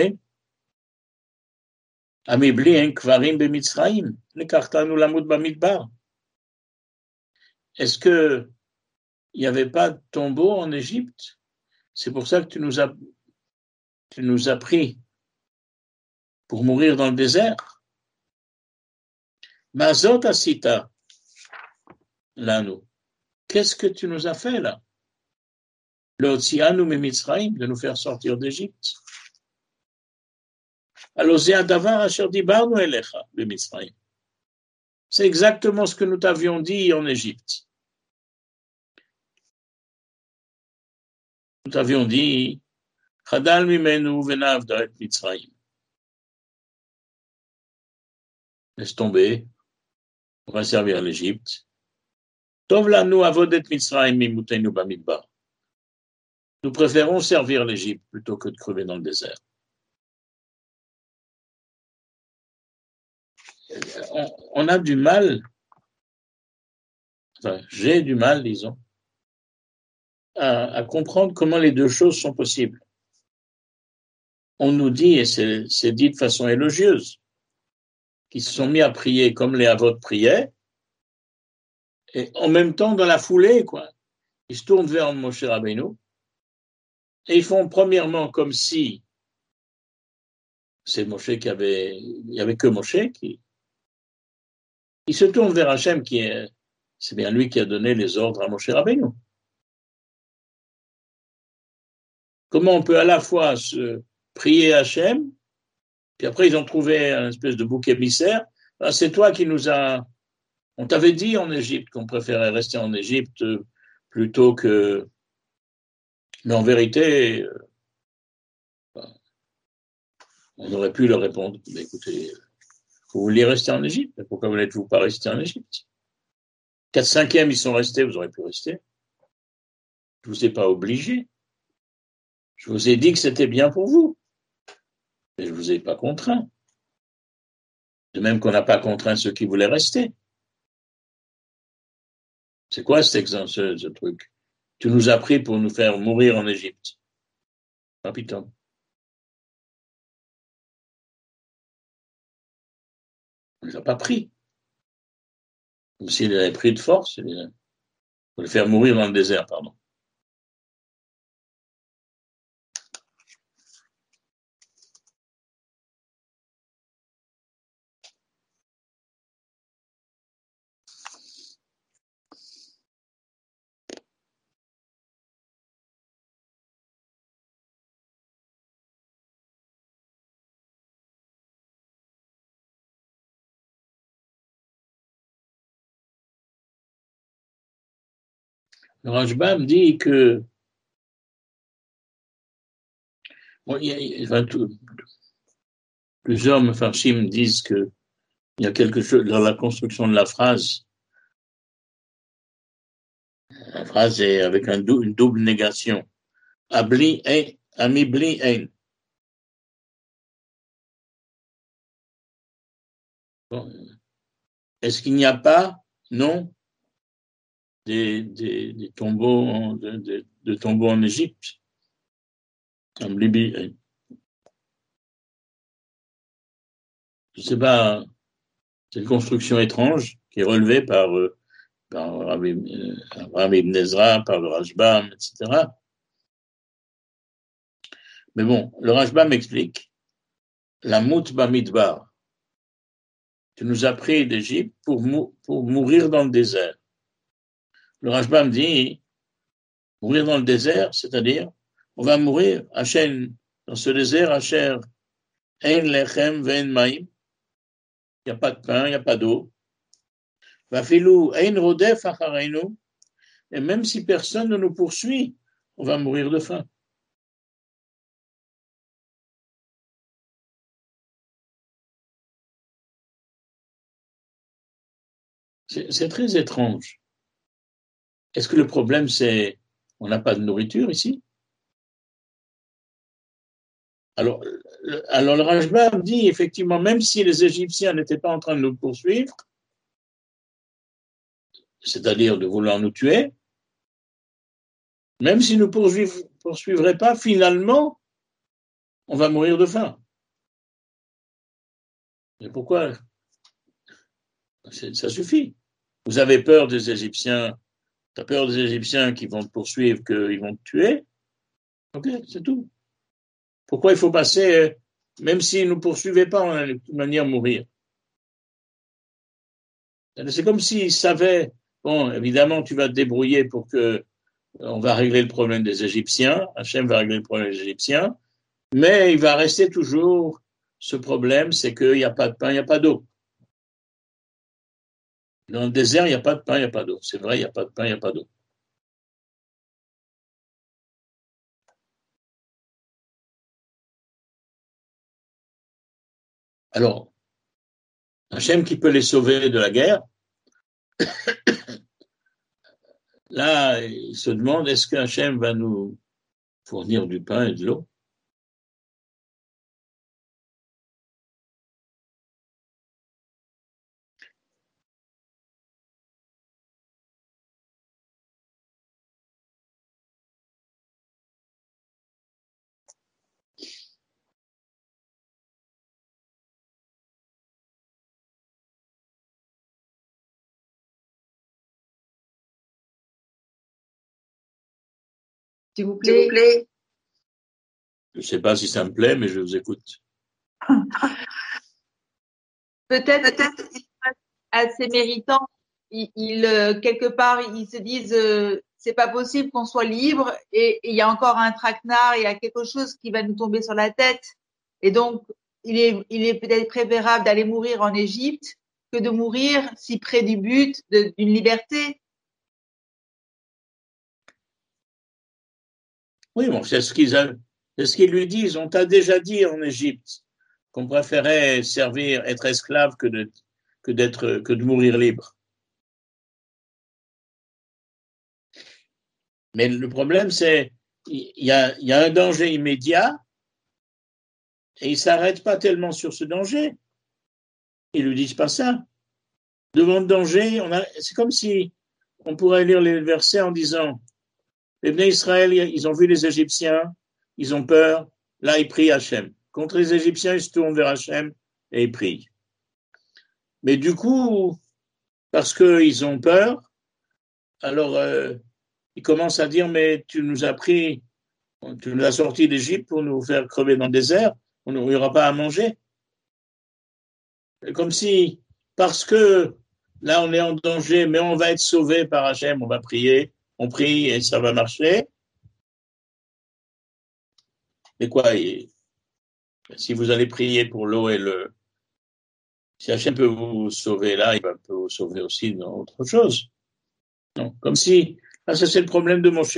Amibli en kvarim bemitzraim, lekartanu lamut bamidbar. Est-ce que il n'y avait pas de tombeau en Égypte? C'est pour ça que tu nous as, tu nous as pris pour mourir dans le désert. Mazot asita, là nous. Qu'est-ce que tu nous as fait là? L'otzianu memitzraim, de nous faire sortir d'Égypte. Alors, c'est exactement ce que nous t'avions dit en Égypte. Nous t'avions dit, Chadal mimenu venavda et Mitzrayim. Laisse tomber, on va servir l'Égypte. Tov lanu avodet Mitzrayim mimutenu bamidbar. Nous préférons servir l'Égypte plutôt que de crever dans le désert. On, on a du mal, enfin, j'ai du mal, disons, à, à comprendre comment les deux choses sont possibles. On nous dit, et c'est, c'est dit de façon élogieuse, qu'ils se sont mis à prier comme les Havot priaient, et en même temps, dans la foulée, quoi, ils se tournent vers Moshe Rabbeinu, et ils font premièrement comme si c'est Moshe qui avait, il n'y avait que Moshe qui, ils se tournent vers Hachem qui est, c'est bien lui qui a donné les ordres à Moshe Rabbeinu. Comment on peut à la fois se prier Hachem, puis après ils ont trouvé un espèce de bouc émissaire, ah, c'est toi qui nous as, on t'avait dit en Égypte qu'on préférait rester en Égypte plutôt que, mais en vérité, on aurait pu leur répondre, mais écoutez, Vous vouliez rester en Égypte, pourquoi vous n'êtes-vous pas resté en Égypte? Quatre cinquièmes, ils sont restés, vous aurez pu rester. Je ne vous ai pas obligé. Je vous ai dit que c'était bien pour vous. Mais je ne vous ai pas contraint. De même qu'on n'a pas contraint ceux qui voulaient rester. C'est quoi cet exemple, ce, ce truc? Tu nous as pris pour nous faire mourir en Égypte. Ah putain. On ne les a pas pris. Comme s'il les avait pris de force, pour les faire mourir dans le désert, pardon. Le Rajbam dit que bon, il y a, il y a, enfin, tout, plusieurs Mefarshim disent que il y a quelque chose dans la construction de la phrase. La phrase est avec un dou, une double négation. Abli ein, amibli ein. Bon. Est-ce qu'il n'y a pas, non, des, des, des tombeaux, de, de, de tombeaux en Égypte? Amibli ein. Je ne sais pas, c'est une construction étrange qui est relevée par, euh, par Rabbi, euh, Rabbi Ibn Ezra, par le Rajbam, et cetera. Mais bon, le Rajbam explique la mout bamidbar. Tu nous as pris d'Égypte pour, mou- pour mourir dans le désert. Le Rajbam dit mourir dans le désert, c'est-à-dire on va mourir Hachem, dans ce désert, Hachem, ein lechem ve'en maim. Il n'y a pas de pain, il n'y a pas d'eau. Vafilou ein rodef achareinu. Et même si personne ne nous poursuit, on va mourir de faim. C'est, c'est très étrange. Est-ce que le problème, c'est on n'a pas de nourriture ici? Alors, le, alors le Rajbam dit effectivement, même si les Égyptiens n'étaient pas en train de nous poursuivre, c'est-à-dire de vouloir nous tuer, même s'ils ne nous poursuivraient pas, finalement, on va mourir de faim. Mais pourquoi? C'est, ça suffit. Vous avez peur des Égyptiens, tu as peur des Égyptiens qui vont te poursuivre, qu'ils vont te tuer? Ok, c'est tout. Pourquoi il faut passer, même s'ils ne nous poursuivaient pas, on allait de toute manière mourir? C'est comme s'ils savaient, bon, évidemment, tu vas te débrouiller pour que on va régler le problème des Égyptiens, Hachem va régler le problème des Égyptiens, mais il va rester toujours ce problème, c'est qu'il n'y a pas de pain, il n'y a pas d'eau. Dans le désert, il n'y a pas de pain, il n'y a pas d'eau. C'est vrai, il n'y a pas de pain, il n'y a pas d'eau. Alors, Hachem qui peut les sauver de la guerre, là, il se demande, est-ce que Hachem va nous fournir du pain et de l'eau? S'il vous plaît. S'il vous plaît. Je ne sais pas si ça me plaît, mais je vous écoute. Peut-être, peut-être assez méritant. Il, il, quelque part, ils se disent, euh, c'est pas possible qu'on soit libre et il y a encore un traquenard, il y a quelque chose qui va nous tomber sur la tête. Et donc, il est, il est peut-être préférable d'aller mourir en Égypte que de mourir si près du but de, d'une liberté. Oui, bon, c'est ce qu'ils, a, c'est ce qu'ils lui disent. On t'a déjà dit en Égypte qu'on préférait servir, être esclave que de, que d'être, que de mourir libre. Mais le problème, c'est il y a, il y a un danger immédiat et ils ne s'arrêtent pas tellement sur ce danger. Ils ne lui disent pas ça. Devant le danger, on a, c'est comme si on pourrait lire les versets en disant les Bnei Israël, ils ont vu les Égyptiens, ils ont peur, là ils prient Hachem. Contre les Égyptiens, ils se tournent vers Hachem et ils prient. Mais du coup, parce qu'ils ont peur, alors euh, ils commencent à dire mais tu nous as pris, tu nous as sortis d'Égypte pour nous faire crever dans le désert, on n'y aura pas à manger. Comme si, parce que là on est en danger, mais on va être sauvé par Hachem, on va prier, on prie et ça va marcher. Mais quoi, et, si vous allez prier pour l'eau et le... Si Hachem peut vous sauver là, il va peut vous sauver aussi dans autre chose. Non, comme si, là, ça c'est le problème de Moshe.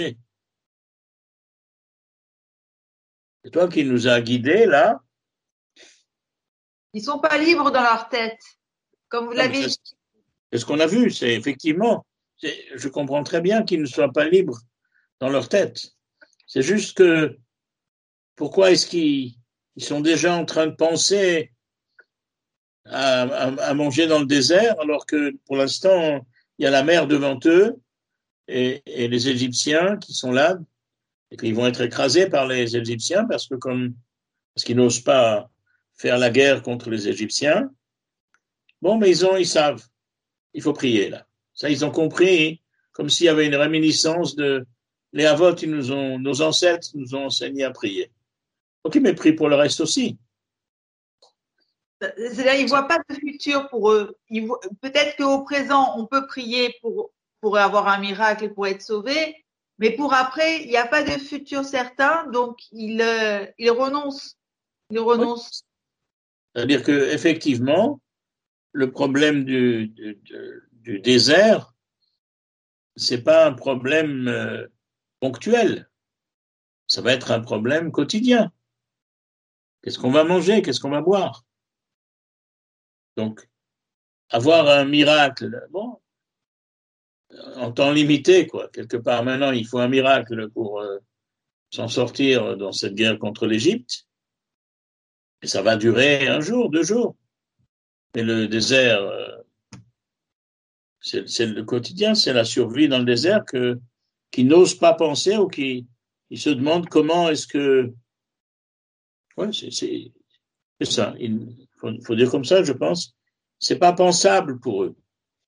C'est toi qui nous as guidés là. Ils sont pas libres dans leur tête, comme vous Non, l'avez c'est, dit. c'est ce qu'on a vu, c'est effectivement, c'est, je comprends très bien qu'ils ne soient pas libres dans leur tête. C'est juste que, pourquoi est-ce qu'ils ils sont déjà en train de penser à, à, à manger dans le désert, alors que pour l'instant, il y a la mer devant eux et, et les Égyptiens qui sont là, et qu'ils vont être écrasés par les Égyptiens parce que comme, parce qu'ils n'osent pas faire la guerre contre les Égyptiens. Bon, mais ils ont, ils savent, il faut prier là. Ça, ils ont compris, comme s'il y avait une réminiscence de les Havot, ils nous ont, nos ancêtres nous ont enseigné à prier. Ok, mais prie pour le reste aussi. C'est-à-dire, ils ne voient pas de futur pour eux. Ils voient, peut-être qu'au présent, on peut prier pour, pour avoir un miracle et pour être sauvé, mais pour après, il n'y a pas de futur certain, donc ils, euh, ils renoncent. Ils renoncent. Oui. C'est-à-dire qu'effectivement, le problème du, du, du désert, ce n'est pas un problème euh, ponctuel. Ça va être un problème quotidien. Qu'est-ce qu'on va manger? Qu'est-ce qu'on va boire? Donc, avoir un miracle, bon, en temps limité, quoi. Quelque part, maintenant, il faut un miracle pour euh, s'en sortir dans cette guerre contre l'Égypte. Et ça va durer un jour, deux jours. Mais le désert, euh, c'est, c'est le quotidien, c'est la survie dans le désert que, qui n'osent pas penser ou qui, qui se demandent comment est-ce que... Ouais, c'est, c'est, c'est ça. Il faut, faut dire comme ça, je pense. C'est pas pensable pour eux.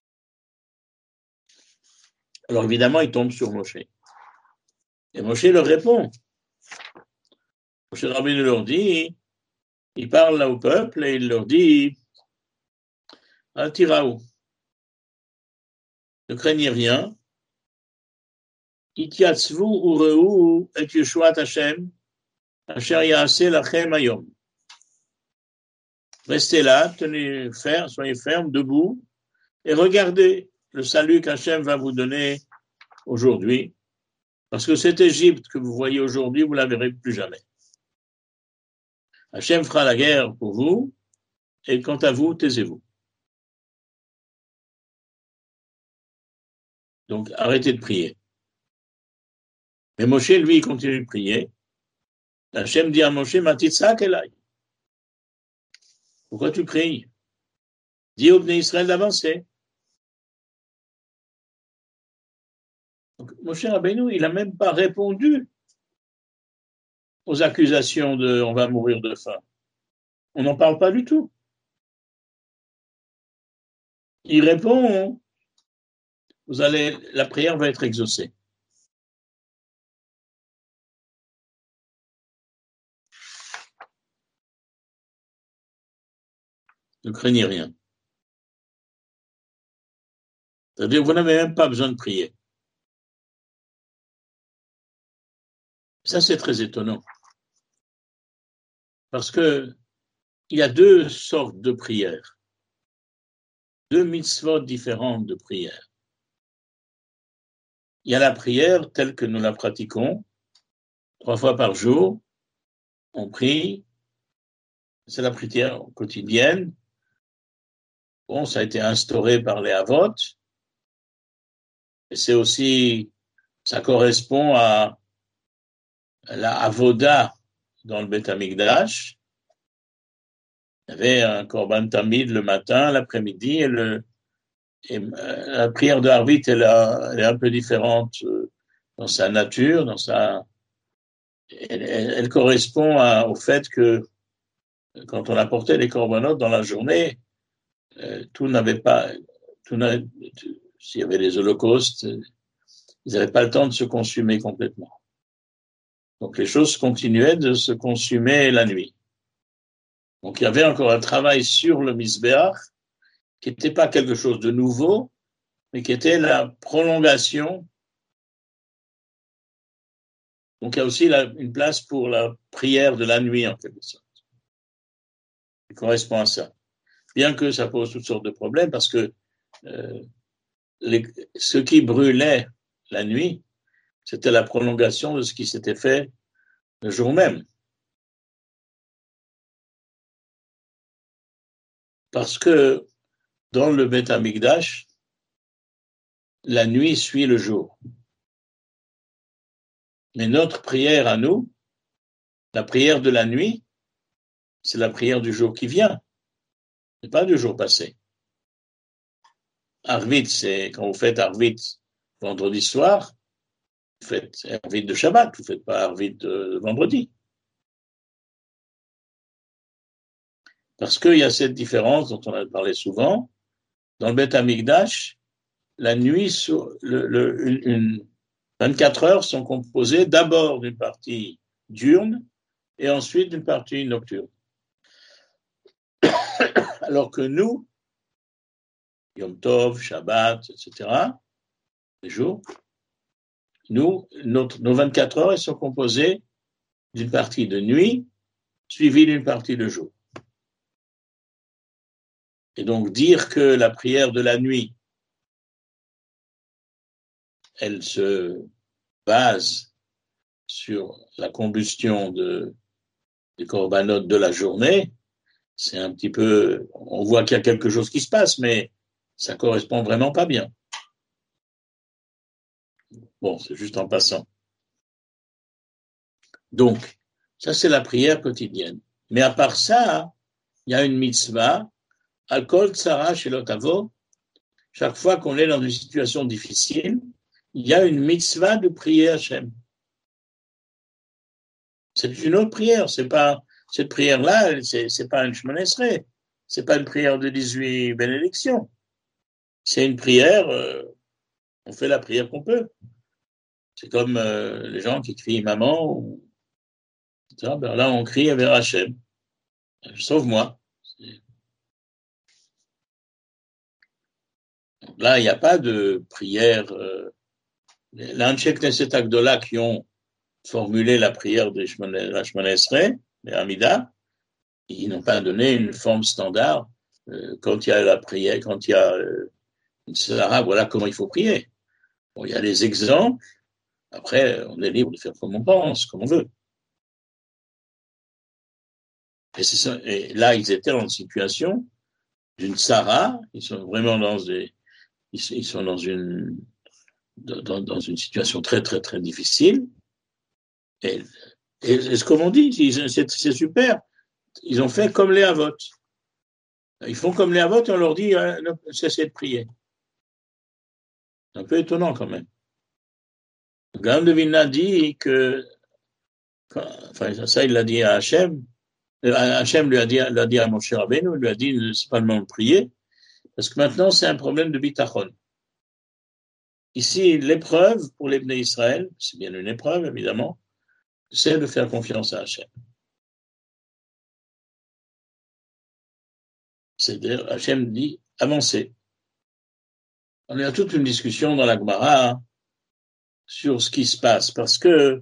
Alors évidemment, ils tombent sur Moshe. Et Moshe leur répond. Moshe Rabbeinu leur dit, il parle là au peuple et il leur dit, Al-Tiraou, ne craignez rien, Itiatzvu ureu et Yeshuat Hashem, Asher Yaaseh lachem hayom. Restez là, tenez ferme, soyez fermes, debout, et regardez le salut qu'Hachem va vous donner aujourd'hui, parce que cette Égypte que vous voyez aujourd'hui, vous ne la verrez plus jamais. Hachem fera la guerre pour vous, et quant à vous, taisez-vous. Donc, arrêtez de prier. Mais Moshe, lui, il continue de prier. Hachem dit à Moshe, Matitzak elai. Pourquoi tu pries? Dis au Bnei Israël d'avancer. Donc, Moshe Rabbeinu, il n'a même pas répondu aux accusations de on va mourir de faim. On n'en parle pas du tout. Il répond, vous allez, la prière va être exaucée. Ne craignez rien. C'est-à-dire que vous n'avez même pas besoin de prier. Ça, c'est très étonnant. Parce que il y a deux sortes de prières. Deux mitzvot différentes de prière. Il y a la prière telle que nous la pratiquons, trois fois par jour, on prie, c'est la prière quotidienne. Bon, ça a été instauré par les Avot. Et c'est aussi, ça correspond à la Avoda dans le Beth Amikdash. Il y avait un Korban Tamid le matin, l'après-midi, et, le, et euh, la prière de Harvit, elle, elle est un peu différente dans sa nature, dans sa, elle, elle, elle correspond à, au fait que quand on apportait les corbanotes dans la journée, euh, tout n'avait pas, tout n'avait, s'il y avait les holocaustes, ils n'avaient pas le temps de se consumer complètement. Donc les choses continuaient de se consumer la nuit. Donc il y avait encore un travail sur le Misbéach qui n'était pas quelque chose de nouveau, mais qui était la prolongation. Donc il y a aussi la, une place pour la prière de la nuit en quelque sorte, qui correspond à ça. Bien que ça pose toutes sortes de problèmes parce que euh, les, ce qui brûlait la nuit, c'était la prolongation de ce qui s'était fait le jour même. Parce que dans le Beth Amikdash, la nuit suit le jour. Mais notre prière à nous, la prière de la nuit, c'est la prière du jour qui vient, c'est pas du jour passé. Arvit, c'est quand vous faites Arvit vendredi soir, vous faites Arvit de Shabbat, vous faites pas Arvit de vendredi. Parce qu'il y a cette différence dont on a parlé souvent. Dans le Beth Amikdash, la nuit, le, le, une, une vingt-quatre heures sont composées d'abord d'une partie diurne et ensuite d'une partie nocturne. Alors que nous, Yom Tov, Shabbat, et cetera, les jours, nous, notre, nos vingt-quatre heures, elles sont composées d'une partie de nuit suivie d'une partie de jour. Et donc dire que la prière de la nuit, elle se base sur la combustion de, des corbanotes de la journée, c'est un petit peu, on voit qu'il y a quelque chose qui se passe, mais ça correspond vraiment pas bien. Bon, c'est juste en passant. Donc, ça c'est la prière quotidienne. Mais à part ça, il y a une mitzvah, al kol tzara shelo tavo, chaque fois qu'on est dans une situation difficile, il y a une mitzvah de prier Hachem. C'est une autre prière, c'est pas, cette prière-là, c'est, c'est pas une Shemona Esrei, c'est pas une prière de dix-huit bénédictions. C'est une prière, euh, on fait la prière qu'on peut. C'est comme euh, les gens qui crient maman, ou, et cetera. Ben là on crie vers Hachem. Sauve-moi. Là, il n'y a pas de prière. Euh, L'Anshe Knesset Agdola qui ont formulé la prière de la Shemona Esrei, les Hamida, ils n'ont pas donné une forme standard. Euh, quand il y a la prière, quand il y a euh, une Sarah, voilà comment il faut prier. Bon, il y a des exemples. Après, on est libre de faire comme on pense, comme on veut. Et, c'est ça, et là, ils étaient dans une situation d'une Sarah. Ils sont vraiment dans des, ils sont dans une, dans, dans une situation très, très, très difficile. Et, et, et comme on dit, c'est, c'est super. Ils ont fait comme les Avot. Ils font comme les Avot et on leur dit, hein, cessez de prier. C'est un peu étonnant quand même. Le Gaon de Vilna dit que, enfin, ça, il l'a dit à Hachem. Hachem lui a dit, l'a dit à Moshe Rabbeinu, il lui a dit, c'est pas le moment de prier, parce que maintenant, c'est un problème de bitachon. Ici, l'épreuve pour les Bnei Israël, c'est bien une épreuve, évidemment, c'est de faire confiance à Hachem. C'est-à-dire, Hachem dit, avancez. On a toute une discussion dans la Gemara hein, sur ce qui se passe, parce que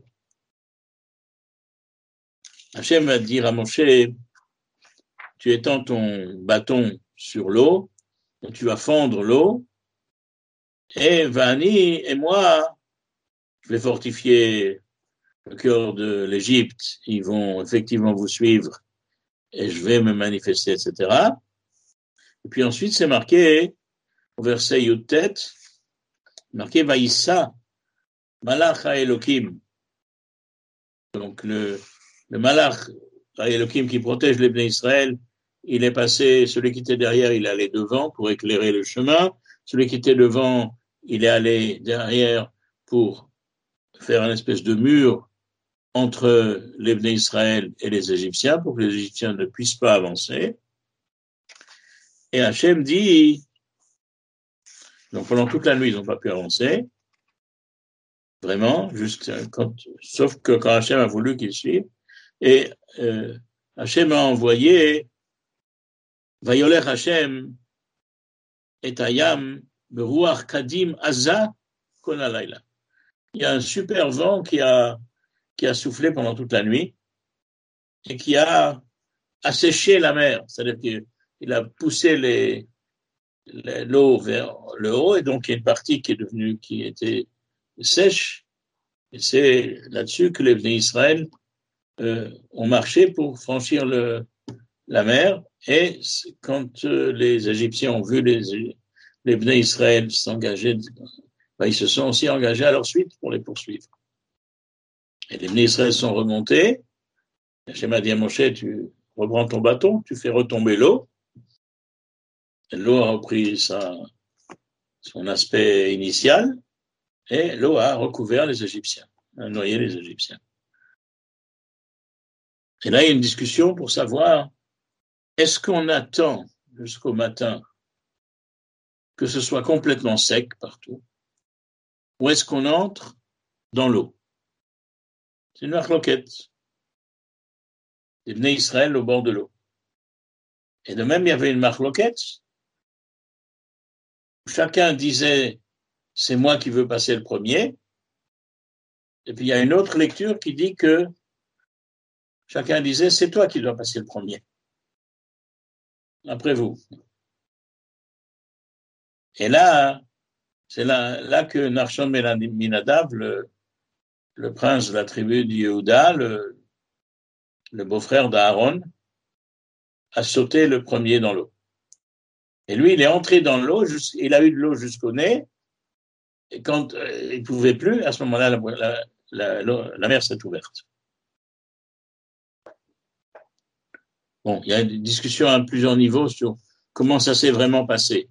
Hachem va dire à Moshe, tu étends ton bâton sur l'eau, et tu vas fendre l'eau, et Vani et moi, je vais fortifier le cœur de l'Égypte, ils vont effectivement vous suivre, et je vais me manifester, et cetera. Et puis ensuite, c'est marqué, au verset Yud-Tet, marqué Vaïssa, Malach ha-Elokim. Donc le, le Malach ha-Elokim qui protège les Bnei Israël, il est passé, celui qui était derrière, il est allé devant pour éclairer le chemin. Celui qui était devant, il est allé derrière pour faire une espèce de mur entre les Bnei Israël et les Égyptiens pour que les Égyptiens ne puissent pas avancer. Et Hachem dit, donc pendant toute la nuit, ils n'ont pas pu avancer, vraiment, juste quand, sauf que quand Hachem a voulu qu'ils suivent. Et euh, Hachem a envoyé Vayoler Hachem et Ayam Beruach Kadim Aza Konalayla. Il y a un super vent qui a, qui a soufflé pendant toute la nuit et qui a asséché la mer. C'est-à-dire qu'il a poussé les, les, l'eau vers le haut et donc il y a une partie qui est devenue, qui était sèche. Et c'est là-dessus que les Bnei Israël euh, ont marché pour franchir le, la mer. Et quand euh, les Égyptiens ont vu les, les Bnei Israël s'engager, ben, ils se sont aussi engagés à leur suite pour les poursuivre. Et les Bnei Israël sont remontés. Hachem a dit à Moshe, tu reprends ton bâton, tu fais retomber l'eau. Et l'eau a repris sa, son aspect initial et l'eau a recouvert les Égyptiens, a noyé les Égyptiens. Et là, il y a une discussion pour savoir, est-ce qu'on attend jusqu'au matin que ce soit complètement sec partout, ou est-ce qu'on entre dans l'eau? C'est une marloquette. Les Bnei Israël au bord de l'eau. Et de même, il y avait une marloquette. Chacun disait, c'est moi qui veux passer le premier. Et puis, il y a une autre lecture qui dit que chacun disait, c'est toi qui dois passer le premier. Après vous. Et là, c'est là, là que Nachshon ben Aminadav, le, le prince de la tribu de Yehuda, le, le beau-frère d'Aaron, a sauté le premier dans l'eau. Et lui, il est entré dans l'eau, il a eu de l'eau jusqu'au nez, et quand euh, il ne pouvait plus, à ce moment-là, la, la, la, la mer s'est ouverte. Bon, il y a une discussion à plusieurs niveaux sur comment ça s'est vraiment passé.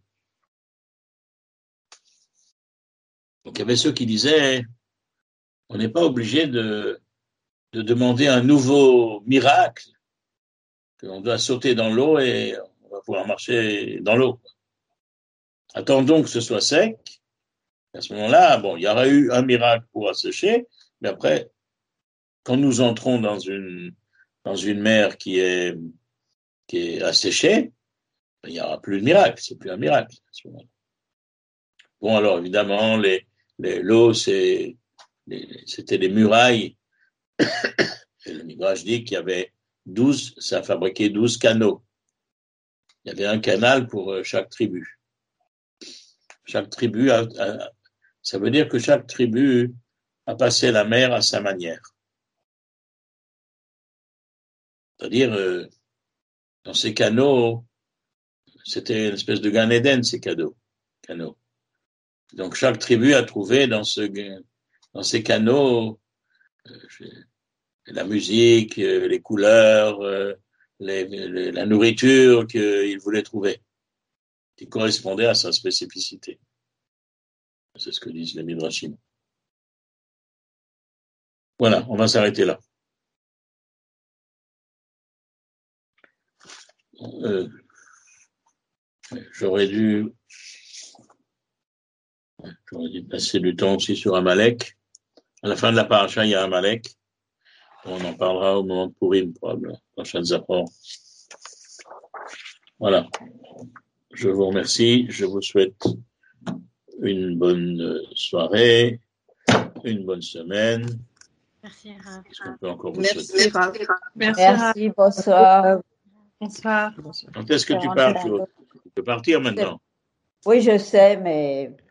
Donc, il y avait ceux qui disaient, on n'est pas obligé de, de demander un nouveau miracle, qu'on doit sauter dans l'eau et on va pouvoir marcher dans l'eau. Attendons que ce soit sec. À ce moment-là, bon, il y aura eu un miracle pour assécher, mais après, quand nous entrons dans une, dans une mer qui est, qui est asséchée, il n'y aura plus de miracle, c'est plus un miracle à ce moment-là. Bon, alors évidemment, les, les, l'eau, c'est, les, c'était les murailles. Et le Midrash dit qu'il y avait douze, ça a fabriqué douze canaux. Il y avait un canal pour chaque tribu. Chaque tribu a, a, ça veut dire que chaque tribu a passé la mer à sa manière. C'est-à-dire, euh, dans ces canaux, c'était une espèce de Gan Eden, ces canaux. canaux. Donc, chaque tribu a trouvé dans, ce, dans ces canaux euh, la musique, euh, les couleurs, euh, les, les, la nourriture qu'il voulait trouver, qui correspondait à sa spécificité. C'est ce que disent les Midrashim. Voilà, on va s'arrêter là. Euh, j'aurais dû j'aurais dû passer du temps aussi sur Amalek. À la fin de la paracha, il y a Amalek. On en parlera au moment de Purim, probablement, dans Shadzapor. Voilà. Je vous remercie. Je vous souhaite une bonne soirée, une bonne semaine. Merci, Rav. Est-ce qu'on peut encore vous Merci, souhaiter? Rav. Merci, Merci, bonsoir. bonsoir. Quand est-ce que tu pars, Claude? Tu peux partir maintenant. Oui, je sais, mais